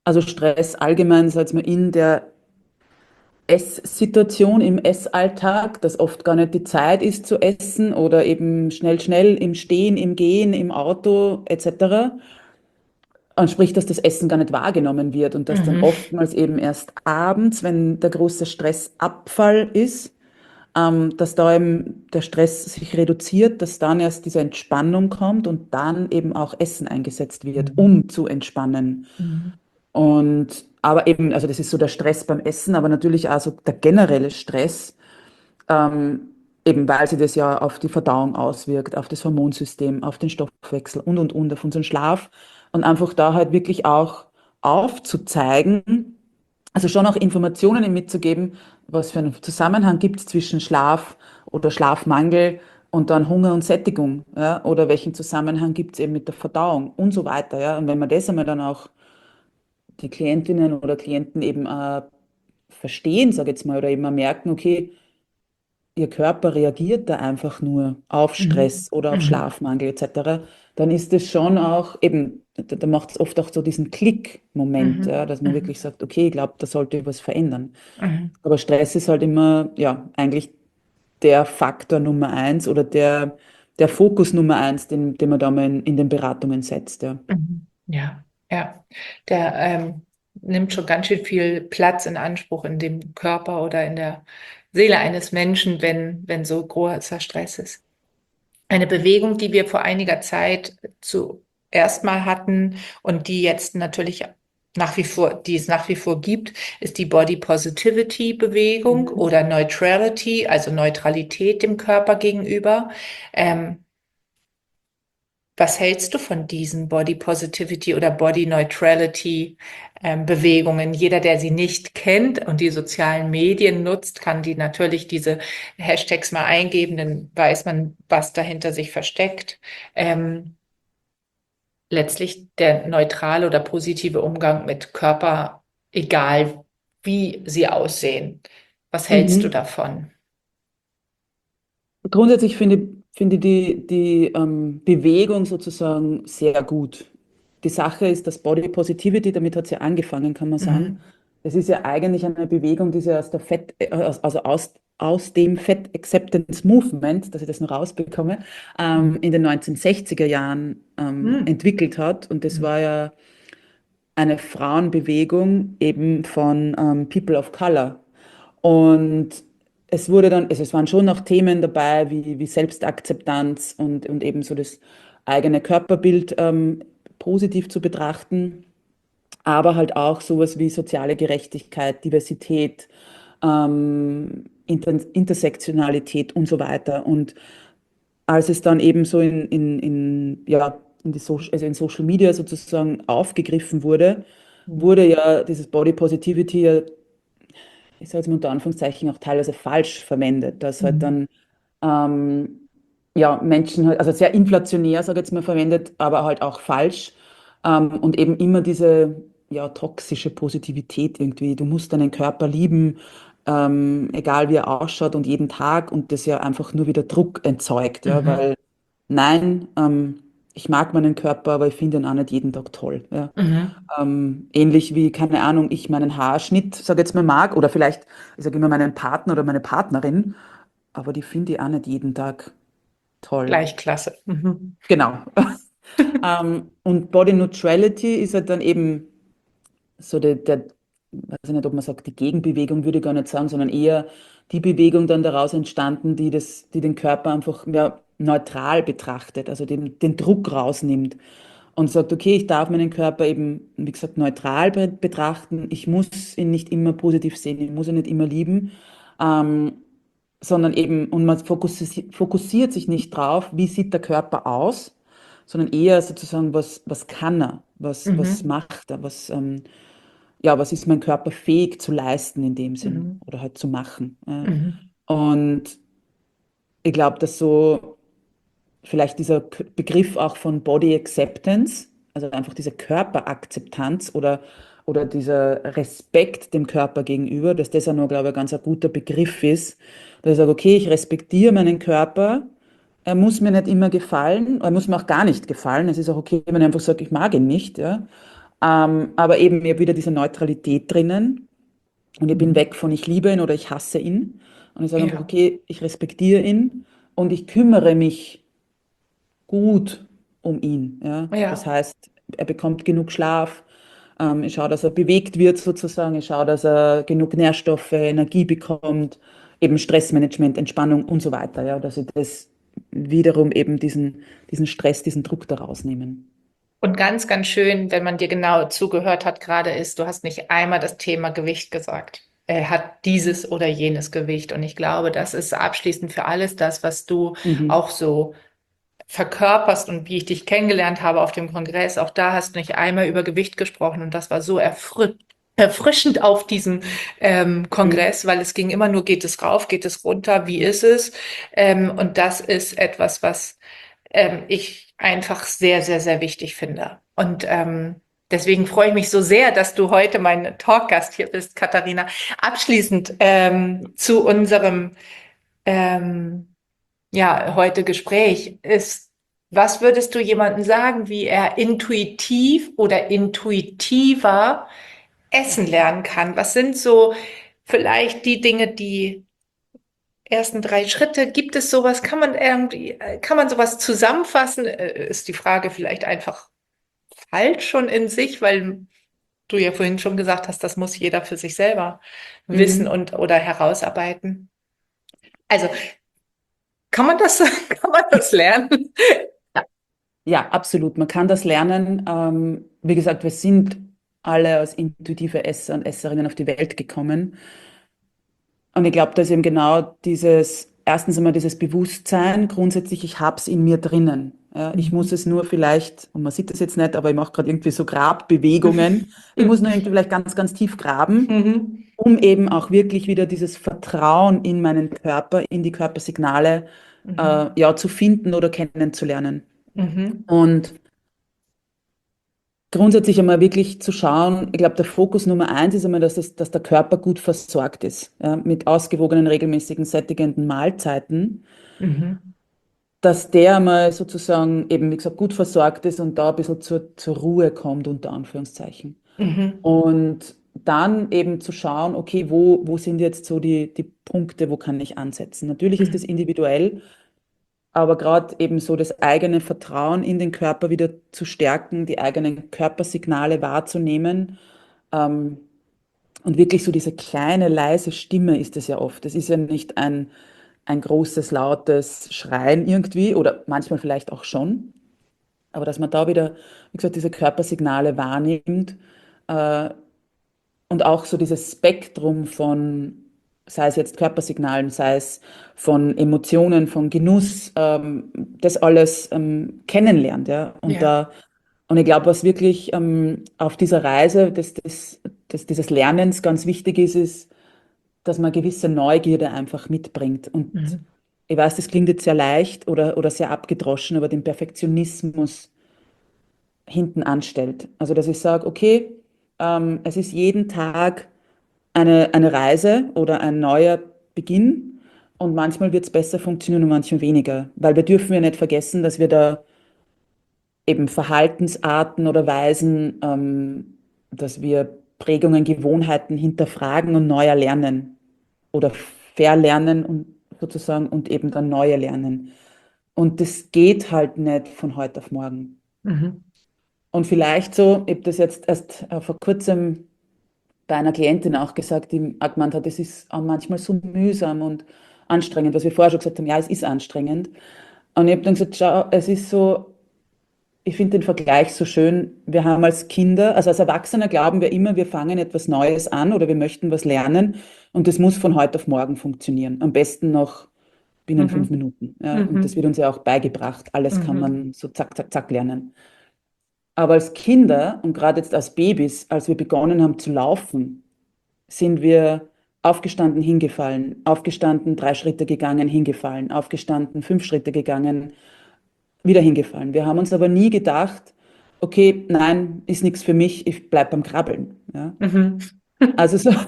Also Stress allgemein, sagt man, in der Esssituation, im Essalltag, dass oft gar nicht die Zeit ist zu essen oder eben schnell, schnell im Stehen, im Gehen, im Auto et cetera. Und sprich, dass das Essen gar nicht wahrgenommen wird und dass dann Mhm. oftmals eben erst abends, wenn der große Stressabfall ist, ähm, dass da eben der Stress sich reduziert, dass dann erst diese Entspannung kommt und dann eben auch Essen eingesetzt wird, Mhm. um zu entspannen. Mhm. Und aber eben, also das ist so der Stress beim Essen, aber natürlich auch so der generelle Stress, ähm, eben weil sich das ja auf die Verdauung auswirkt, auf das Hormonsystem, auf den Stoffwechsel und und und, auf unseren Schlaf. Und einfach da halt wirklich auch aufzuzeigen, also schon auch Informationen mitzugeben, was für einen Zusammenhang gibt es zwischen Schlaf oder Schlafmangel und dann Hunger und Sättigung, ja? Oder welchen Zusammenhang gibt es eben mit der Verdauung und so weiter, ja? Und wenn man das einmal dann auch die Klientinnen oder Klienten eben äh, verstehen, sage ich jetzt mal, oder eben mal merken, okay, ihr Körper reagiert da einfach nur auf Mhm. Stress oder auf Mhm. Schlafmangel et cetera, dann ist es schon auch eben, da, da macht es oft auch so diesen Klick-Moment, ja, Mhm. dass man Mhm. wirklich sagt, okay, ich glaube, da sollte was verändern. Mhm. Aber Stress ist halt immer, ja, eigentlich der Faktor Nummer eins oder der, der Fokus Nummer eins, den, den man da mal in, in den Beratungen setzt, ja. Mhm. Ja, ja. Der ähm, nimmt schon ganz schön viel Platz in Anspruch in dem Körper oder in der Seele eines Menschen, wenn, wenn so großer Stress ist. Eine Bewegung, die wir vor einiger Zeit zuerst mal hatten und die jetzt natürlich nach wie vor, die es nach wie vor gibt, ist die Body Positivity Bewegung Mhm. oder Neutrality, also Neutralität dem Körper gegenüber. Ähm, Was hältst du von diesen Body Positivity oder Body Neutrality ähm, Bewegungen? Jeder, der sie nicht kennt und die sozialen Medien nutzt, kann die natürlich diese Hashtags mal eingeben, dann weiß man, was dahinter sich versteckt. Ähm, Letztlich der neutrale oder positive Umgang mit Körper, egal wie sie aussehen. Was hältst du Mhm. davon? Grundsätzlich finde, finde ich die, die ähm, Bewegung sozusagen sehr gut. Die Sache ist, dass Body Positivity, damit hat es ja angefangen, kann man sagen. Mhm. Es ist ja eigentlich eine Bewegung, die sie aus der Fett, äh, aus- also aus, aus dem Fat Acceptance Movement, dass ich das noch rausbekomme, ähm, in den neunzehnhundertsechziger Jahren ähm, Mhm. entwickelt hat. Und das Mhm. war ja eine Frauenbewegung eben von ähm, People of Color. Und es wurde dann, also es waren schon noch Themen dabei, wie, wie Selbstakzeptanz und, und eben so das eigene Körperbild ähm, positiv zu betrachten, aber halt auch sowas wie soziale Gerechtigkeit, Diversität, ähm, Inter Intersektionalität und so weiter. Und als es dann eben so in, in, in, ja, in, die so also in Social Media sozusagen aufgegriffen wurde, Mhm. wurde ja dieses Body Positivity ja, ich sage jetzt mal unter Anführungszeichen, auch teilweise falsch verwendet, dass halt Mhm. dann ähm, ja, Menschen, halt- also sehr inflationär, sage ich jetzt mal, verwendet, aber halt auch falsch ähm, und eben immer diese ja, toxische Positivität irgendwie. Du musst deinen Körper lieben, ähm, egal wie er ausschaut und jeden Tag und das ja einfach nur wieder Druck erzeugt, ja, Mhm. weil nein, ähm, ich mag meinen Körper, aber ich finde ihn auch nicht jeden Tag toll, ja. Mhm. Ähm, ähnlich wie, keine Ahnung, ich meinen Haarschnitt, sage jetzt mal, mag oder vielleicht, ich sage immer meinen Partner oder meine Partnerin, aber die finde ich auch nicht jeden Tag toll. Gleich klasse. Mhm. Genau. Ähm, und Body Neutrality ist halt dann eben so der, der, weiß ich nicht, ob man sagt, die Gegenbewegung würde ich gar nicht sagen, sondern eher die Bewegung dann daraus entstanden, die das, die den Körper einfach mehr neutral betrachtet, also den, den Druck rausnimmt und sagt, okay, ich darf meinen Körper eben, wie gesagt, neutral be betrachten. Ich muss ihn nicht immer positiv sehen, ich muss ihn nicht immer lieben, ähm, sondern eben, und man fokussiert, fokussiert sich nicht drauf, wie sieht der Körper aus, sondern eher sozusagen, was, was kann er, was, was Mhm. macht er, was, ähm, ja, was ist mein Körper fähig zu leisten in dem Sinn Mhm. oder halt zu machen. Ja. Mhm. Und ich glaube, dass so vielleicht dieser K- Begriff auch von Body Acceptance, also einfach diese Körperakzeptanz oder, oder dieser Respekt dem Körper gegenüber, dass das auch noch, glaube ich, ein ganz ein guter Begriff ist, dass ich sage, okay, ich respektiere meinen Körper, er muss mir nicht immer gefallen, er muss mir auch gar nicht gefallen. Es ist auch okay, wenn ich einfach sage, ich mag ihn nicht, ja. Ähm, aber eben, ich habe wieder diese Neutralität drinnen und ich bin Mhm. weg von ich liebe ihn oder ich hasse ihn. Und ich sage einfach, Ja, okay, ich respektiere ihn und ich kümmere mich gut um ihn. Ja? Das ja. heißt, er bekommt genug Schlaf. Ähm, ich schaue, dass er bewegt wird sozusagen. Ich schaue, dass er genug Nährstoffe, Energie bekommt, eben Stressmanagement, Entspannung und so weiter. Ja? Dass ich das wiederum eben diesen, diesen Stress, diesen Druck daraus nehmen. Und ganz, ganz schön, wenn man dir genau zugehört hat, gerade ist, du hast nicht einmal das Thema Gewicht gesagt. Er hat dieses oder jenes Gewicht. Und ich glaube, das ist abschließend für alles das, was du Mhm. auch so verkörperst und wie ich dich kennengelernt habe auf dem Kongress. Auch da hast du nicht einmal über Gewicht gesprochen und das war so erfri erfrischend auf diesem ähm, Mhm. Kongress, weil es ging immer nur, geht es rauf, geht es runter, wie ist es? Ähm, und das ist etwas, was ähm, ich einfach sehr, sehr, sehr wichtig finde. Und ähm, deswegen freue ich mich so sehr, dass du heute mein Talkgast hier bist, Katharina. Abschließend ähm, zu unserem ähm, ja, heute Gespräch ist, was würdest du jemandem sagen, wie er intuitiv oder intuitiver essen lernen kann? Was sind so vielleicht die Dinge, die ersten drei Schritte? Gibt es sowas? Kann man irgendwie, äh, kann man sowas zusammenfassen? Äh, Ist die Frage vielleicht einfach falsch schon in sich, weil du ja vorhin schon gesagt hast, das muss jeder für sich selber wissen Mhm. und oder herausarbeiten. Also, kann man das, kann man das lernen? Ja, ja, absolut. Man kann das lernen. Ähm, wie gesagt, wir sind alle als intuitive Esser und Esserinnen auf die Welt gekommen. Und ich glaube, da ist eben genau dieses, erstens einmal dieses Bewusstsein, grundsätzlich, ich habe es in mir drinnen. Ja, ich muss Mhm. es nur vielleicht, und man sieht das jetzt nicht, aber ich mache gerade irgendwie so Grabbewegungen. Ich muss nur irgendwie vielleicht ganz, ganz tief graben, Mhm. um eben auch wirklich wieder dieses Vertrauen in meinen Körper, in die Körpersignale, Mhm. äh, ja, zu finden oder kennenzulernen. Mhm. Und grundsätzlich einmal wirklich zu schauen, ich glaube, der Fokus Nummer eins ist einmal, dass, es, dass der Körper gut versorgt ist, ja, mit ausgewogenen, regelmäßigen, sättigenden Mahlzeiten, Mhm. dass der mal sozusagen eben, wie gesagt, gut versorgt ist und da ein bisschen zur, zur Ruhe kommt, unter Anführungszeichen. Mhm. Und dann eben zu schauen, okay, wo, wo sind jetzt so die, die Punkte, wo kann ich ansetzen? Natürlich ist das Mhm. individuell, aber gerade eben so das eigene Vertrauen in den Körper wieder zu stärken, die eigenen Körpersignale wahrzunehmen, ähm, und wirklich so diese kleine, leise Stimme ist es ja oft. Es ist ja nicht ein, ein großes, lautes Schreien irgendwie oder manchmal vielleicht auch schon, aber dass man da wieder, wie gesagt, diese Körpersignale wahrnimmt, äh, und auch so dieses Spektrum von, sei es jetzt Körpersignalen, sei es von Emotionen, von Genuss, ähm, das alles ähm, kennenlernt, ja. Und Ja. da, und ich glaube, was wirklich ähm, auf dieser Reise des, des, des, dieses Lernens ganz wichtig ist, ist, dass man gewisse Neugierde einfach mitbringt. Und Mhm. ich weiß, das klingt jetzt sehr leicht oder, oder sehr abgedroschen, aber den Perfektionismus hinten anstellt. Also, dass ich sage, okay, ähm, es ist jeden Tag eine, eine Reise oder ein neuer Beginn und manchmal wird es besser funktionieren und manchmal weniger, weil wir dürfen ja nicht vergessen, dass wir da eben Verhaltensarten oder Weisen, ähm, dass wir Prägungen, Gewohnheiten hinterfragen und neu erlernen oder verlernen und sozusagen und eben dann neue lernen. Und das geht halt nicht von heute auf morgen. Mhm. Und vielleicht so, ich habe das jetzt erst äh, vor kurzem bei einer Klientin auch gesagt, die auch gemeint hat, es ist auch manchmal so mühsam und anstrengend, was wir vorher schon gesagt haben, ja, es ist anstrengend. Und ich habe dann gesagt, schau, es ist so, ich finde den Vergleich so schön, wir haben als Kinder, also als Erwachsene glauben wir immer, wir fangen etwas Neues an oder wir möchten was lernen und das muss von heute auf morgen funktionieren. Am besten noch binnen fünf Mhm. Minuten. Ja, und das Mhm. wird uns ja auch beigebracht. Alles kann Mhm. man so zack, zack, zack lernen. Aber als Kinder und gerade jetzt als Babys, als wir begonnen haben zu laufen, sind wir aufgestanden, hingefallen, aufgestanden, drei Schritte gegangen, hingefallen, aufgestanden, fünf Schritte gegangen, wieder hingefallen. Wir haben uns aber nie gedacht, okay, nein, ist nichts für mich, ich bleibe beim Krabbeln. Ja? Mhm. Also so,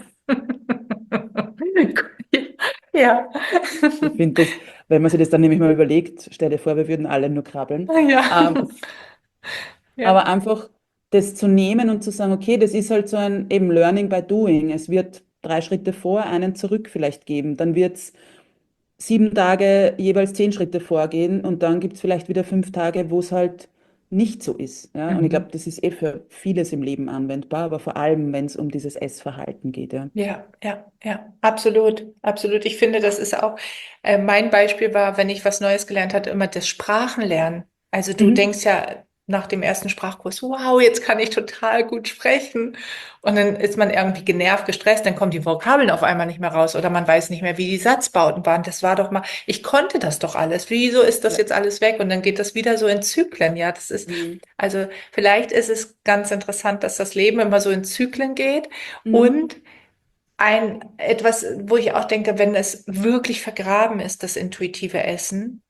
Ja. ich finde das, wenn man sich das dann nämlich mal überlegt, stell dir vor, wir würden alle nur krabbeln. Ja. Ähm, aber Ja. einfach, das zu nehmen und zu sagen, okay, das ist halt so ein eben Learning by Doing. Es wird drei Schritte vor, einen zurück vielleicht geben. Dann wird es sieben Tage jeweils zehn Schritte vorgehen und dann gibt es vielleicht wieder fünf Tage, wo es halt nicht so ist. Ja? Und ich glaube, Mhm. das ist eh für vieles im Leben anwendbar, aber vor allem, wenn es um dieses Essverhalten geht. Ja. Ja, ja, ja, absolut, absolut. Ich finde, das ist auch, äh, mein Beispiel war, wenn ich was Neues gelernt hatte, immer das Sprachenlernen. Also du Mhm. denkst ja nach dem ersten Sprachkurs, wow, jetzt kann ich total gut sprechen. Und dann ist man irgendwie genervt, gestresst, dann kommen die Vokabeln auf einmal nicht mehr raus oder man weiß nicht mehr, wie die Satzbauten waren. Das war doch mal, ich konnte das doch alles. Wieso ist das Ja. jetzt alles weg? Und dann geht das wieder so in Zyklen. Ja, das ist, Mhm. also vielleicht ist es ganz interessant, dass das Leben immer so in Zyklen geht. Mhm. Und ein etwas, wo ich auch denke, wenn es wirklich vergraben ist, das intuitive Essen,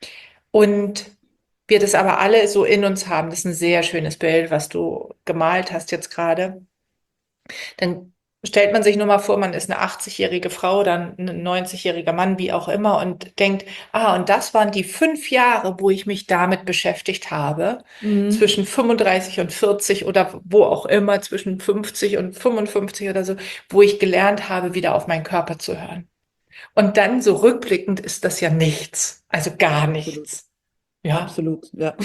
und wir das aber alle so in uns haben, das ist ein sehr schönes Bild, was du gemalt hast jetzt gerade, dann stellt man sich nur mal vor, man ist eine achtzig-jährige Frau oder ein neunzig-jähriger Mann, wie auch immer, und denkt, ah, und das waren die fünf Jahre, wo ich mich damit beschäftigt habe, Mhm. zwischen fünfunddreißig und vierzig oder wo auch immer, zwischen fünfzig und fünfundfünfzig oder so, wo ich gelernt habe, wieder auf meinen Körper zu hören. Und dann so rückblickend ist das ja nichts, also gar Absolut. nichts. Ja, Absolut. Ja,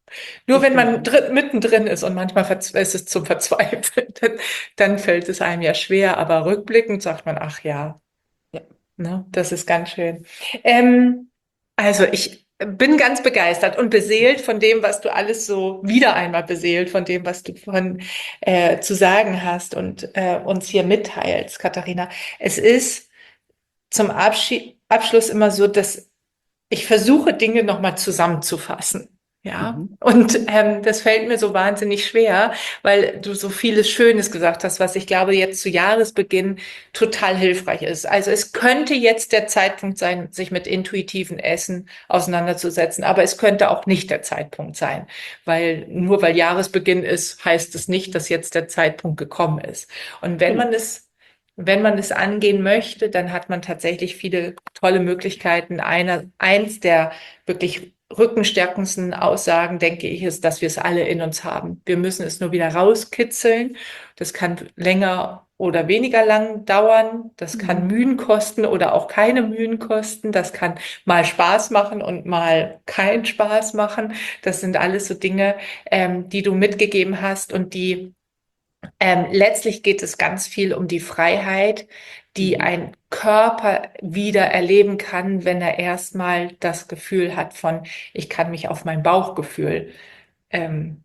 nur das wenn stimmt. man drin, mittendrin ist und manchmal verz- ist es zum Verzweifeln, dann, dann fällt es einem ja schwer. Aber rückblickend sagt man, ach ja, Ja. ne, das ist ganz schön. Ähm, also ich bin ganz begeistert und beseelt von dem, was du alles so wieder einmal beseelt, von dem, was du von äh, zu sagen hast und äh, uns hier mitteilst, Katharina. Es ist zum Abschied, Abschluss immer so, dass ich versuche, Dinge nochmal zusammenzufassen. Ja, Mhm. und ähm, das fällt mir so wahnsinnig schwer, weil du so vieles Schönes gesagt hast, was ich glaube jetzt zu Jahresbeginn total hilfreich ist. Also es könnte jetzt der Zeitpunkt sein, sich mit intuitiven Essen auseinanderzusetzen, aber es könnte auch nicht der Zeitpunkt sein, weil nur weil Jahresbeginn ist, heißt es nicht, dass jetzt der Zeitpunkt gekommen ist. Und wenn Genau. man es wenn man es angehen möchte, dann hat man tatsächlich viele tolle Möglichkeiten. Einer, eins der wirklich rückenstärkendsten Aussagen, denke ich, ist, dass wir es alle in uns haben. Wir müssen es nur wieder rauskitzeln. Das kann länger oder weniger lang dauern. Das kann Mhm. Mühen kosten oder auch keine Mühen kosten. Das kann mal Spaß machen und mal keinen Spaß machen. Das sind alles so Dinge, ähm, die du mitgegeben hast und die ähm, letztlich geht es ganz viel um die Freiheit, die Mhm. ein Körper wieder erleben kann, wenn er erstmal das Gefühl hat von, ich kann mich auf mein Bauchgefühl ähm,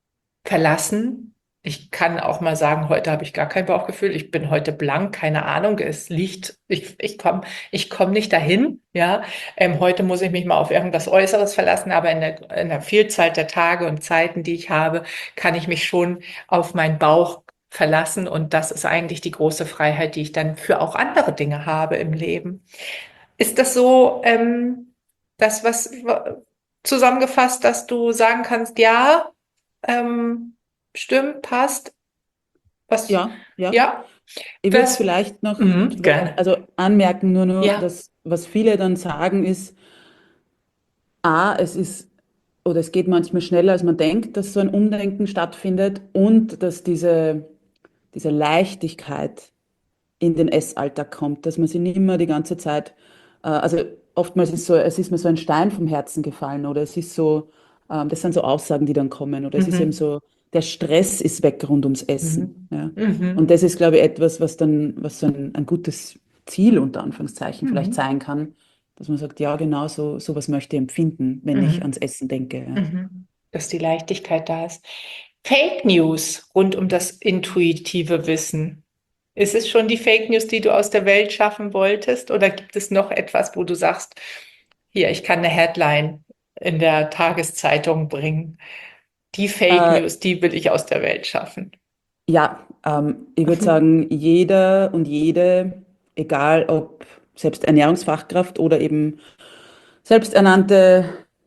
verlassen. Ich kann auch mal sagen, heute habe ich gar kein Bauchgefühl, ich bin heute blank, keine Ahnung, es liegt, ich, ich komme ich komm nicht dahin, ja. Ähm, heute muss ich mich mal auf irgendwas Äußeres verlassen, aber in der, in der Vielzahl der Tage und Zeiten, die ich habe, kann ich mich schon auf meinen Bauch verlassen und das ist eigentlich die große Freiheit, die ich dann für auch andere Dinge habe im Leben. Ist das so, ähm, das, was zusammengefasst, dass du sagen kannst, ja, ähm, stimmt, passt, was, Ja, ja. ja, Ich würde was, vielleicht noch mhm, gerne. also anmerken, nur, nur, Ja, dass was viele dann sagen ist, A, es ist oder es geht manchmal schneller, als man denkt, dass so ein Umdenken stattfindet und dass diese, diese Leichtigkeit in den Essalltag kommt, dass man sich nicht mehr die ganze Zeit, äh, also oftmals ist so, es ist mir so ein Stein vom Herzen gefallen oder es ist so, ähm, das sind so Aussagen, die dann kommen oder es ist eben mhm, so, der Stress ist weg rund ums Essen. mhm, Ja. Und mhm, das ist, glaube ich, etwas, was dann, was so ein, ein gutes Ziel unter Anführungszeichen vielleicht mhm, sein kann, dass man sagt, ja, genau so, sowas möchte ich empfinden, wenn ich mhm, ans Essen denke. Ja. mhm, dass die Leichtigkeit da ist. Fake News rund um das intuitive Wissen. Ist es schon die Fake News, die du aus der Welt schaffen wolltest, oder gibt es noch etwas, wo du sagst, hier, ich kann eine Headline in der Tageszeitung bringen? Die Fake Äh, News, die will ich aus der Welt schaffen. Ja, ähm, ich würde sagen, jeder und jede, egal ob selbst Ernährungsfachkraft oder eben selbsternannte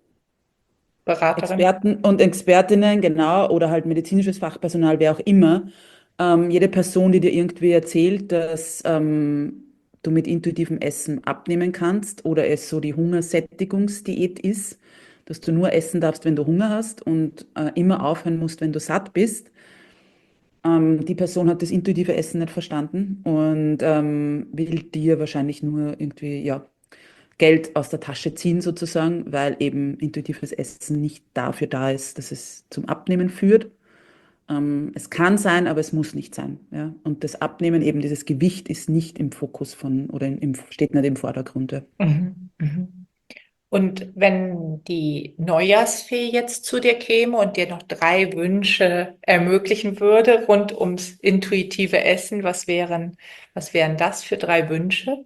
Beraterin. Experten und Expertinnen, genau, oder halt medizinisches Fachpersonal, wer auch immer, ähm, jede Person, die dir irgendwie erzählt, dass ähm, du mit intuitivem Essen abnehmen kannst oder es so die Hungersättigungsdiät ist, dass du nur essen darfst, wenn du Hunger hast und äh, immer aufhören musst, wenn du satt bist. Ähm, die Person hat das intuitive Essen nicht verstanden und ähm, will dir wahrscheinlich nur irgendwie, ja, Geld aus der Tasche ziehen sozusagen, weil eben intuitives Essen nicht dafür da ist, dass es zum Abnehmen führt. Ähm, es kann sein, aber es muss nicht sein. Ja? Und das Abnehmen, eben dieses Gewicht, ist nicht im Fokus von oder im, steht nicht im Vordergrund. Ja. Mhm. Mhm. Und wenn die Neujahrsfee jetzt zu dir käme und dir noch drei Wünsche ermöglichen würde rund ums intuitive Essen, was wären, was wären das für drei Wünsche?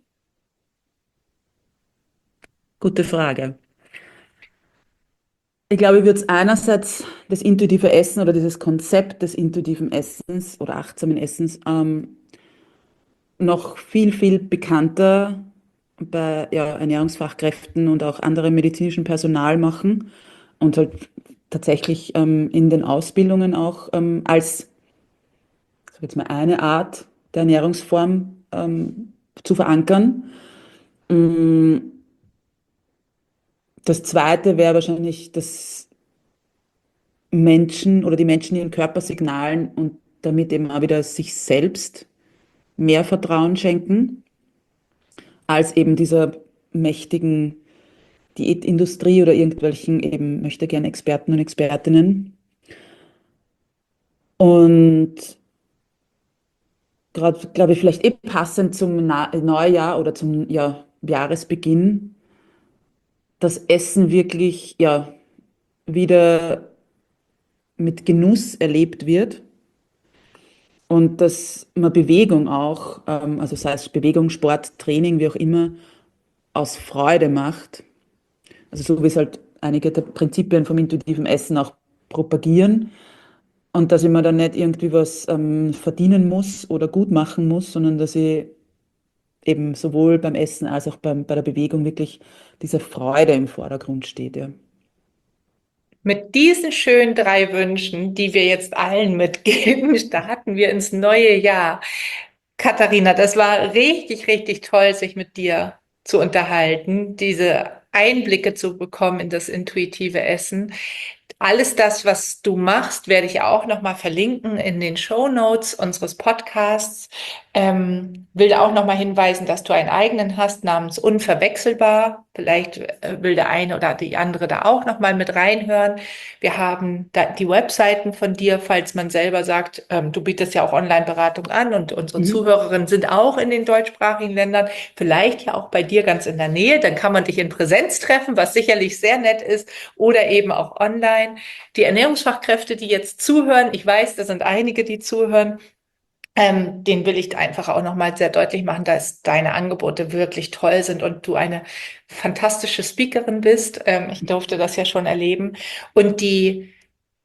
Gute Frage. Ich glaube, ich würde es einerseits das intuitive Essen oder dieses Konzept des intuitiven Essens oder achtsamen Essens ähm, noch viel, viel bekannter bei ja, Ernährungsfachkräften und auch anderem medizinischen Personal machen und halt tatsächlich ähm, in den Ausbildungen auch ähm, als, sag jetzt mal, eine Art der Ernährungsform ähm, zu verankern. Mm, Das zweite wäre wahrscheinlich, dass Menschen oder die Menschen ihren Körpersignalen und damit eben auch wieder sich selbst mehr Vertrauen schenken, als eben dieser mächtigen Diätindustrie oder irgendwelchen eben möchte gerne Experten und Expertinnen. Und gerade, glaube ich, vielleicht eh passend zum Na Neujahr oder zum ja, Jahresbeginn, das Essen wirklich ja wieder mit Genuss erlebt wird und dass man Bewegung auch, ähm, also sei es Bewegung, Sport, Training, wie auch immer, aus Freude macht. Also so wie es halt einige der Prinzipien vom intuitiven Essen auch propagieren. Und dass ich mir dann nicht irgendwie was ähm, verdienen muss oder gut machen muss, sondern dass ich eben sowohl beim Essen als auch beim, bei der Bewegung wirklich diese Freude im Vordergrund steht. Ja. Mit diesen schönen drei Wünschen, die wir jetzt allen mitgeben, starten wir ins neue Jahr. Katharina, das war richtig, richtig toll, sich mit dir zu unterhalten, diese Einblicke zu bekommen in das intuitive Essen. Alles das, was du machst, werde ich auch nochmal verlinken in den Shownotes unseres Podcasts. Ähm, will da auch nochmal hinweisen, dass du einen eigenen hast namens Unverwechselbar. Vielleicht äh, will der eine oder die andere da auch nochmal mit reinhören. Wir haben da die Webseiten von dir, falls man selber sagt, ähm, du bietest ja auch Online-Beratung an und unsere Mhm. Zuhörerinnen sind auch in den deutschsprachigen Ländern, vielleicht ja auch bei dir ganz in der Nähe. Dann kann man dich in Präsenz treffen, was sicherlich sehr nett ist, oder eben auch online. Die Ernährungsfachkräfte, die jetzt zuhören, ich weiß, da sind einige, die zuhören, ähm, den will ich einfach auch nochmal sehr deutlich machen, dass deine Angebote wirklich toll sind und du eine fantastische Speakerin bist. Ähm, ich durfte das ja schon erleben. Und die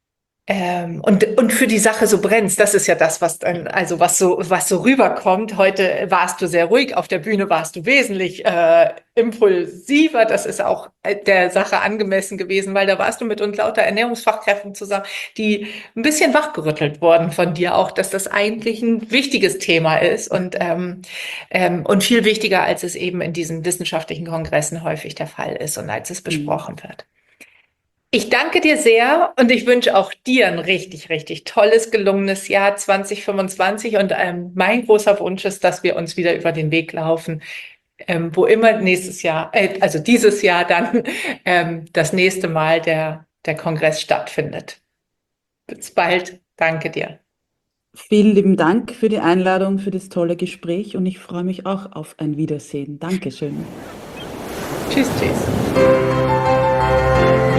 ähm, und, und für die Sache so brennst, das ist ja das, was dann, also was so, was so rüberkommt. Heute warst du sehr ruhig, auf der Bühne warst du wesentlich äh, impulsiver. Das ist auch äh, der Sache angemessen gewesen, weil da warst du mit uns lauter Ernährungsfachkräften zusammen, die ein bisschen wachgerüttelt wurden von dir auch, dass das eigentlich ein wichtiges Thema ist und, ähm, ähm, und viel wichtiger, als es eben in diesen wissenschaftlichen Kongressen häufig der Fall ist und als es Mhm. besprochen wird. Ich danke dir sehr und ich wünsche auch dir ein richtig, richtig tolles, gelungenes Jahr zwanzig fünfundzwanzig. Und ähm, mein großer Wunsch ist, dass wir uns wieder über den Weg laufen, ähm, wo immer nächstes Jahr, äh, also dieses Jahr dann ähm, das nächste Mal der, der Kongress stattfindet. Bis bald. Danke dir. Vielen lieben Dank für die Einladung, für das tolle Gespräch und ich freue mich auch auf ein Wiedersehen. Dankeschön. Tschüss, tschüss.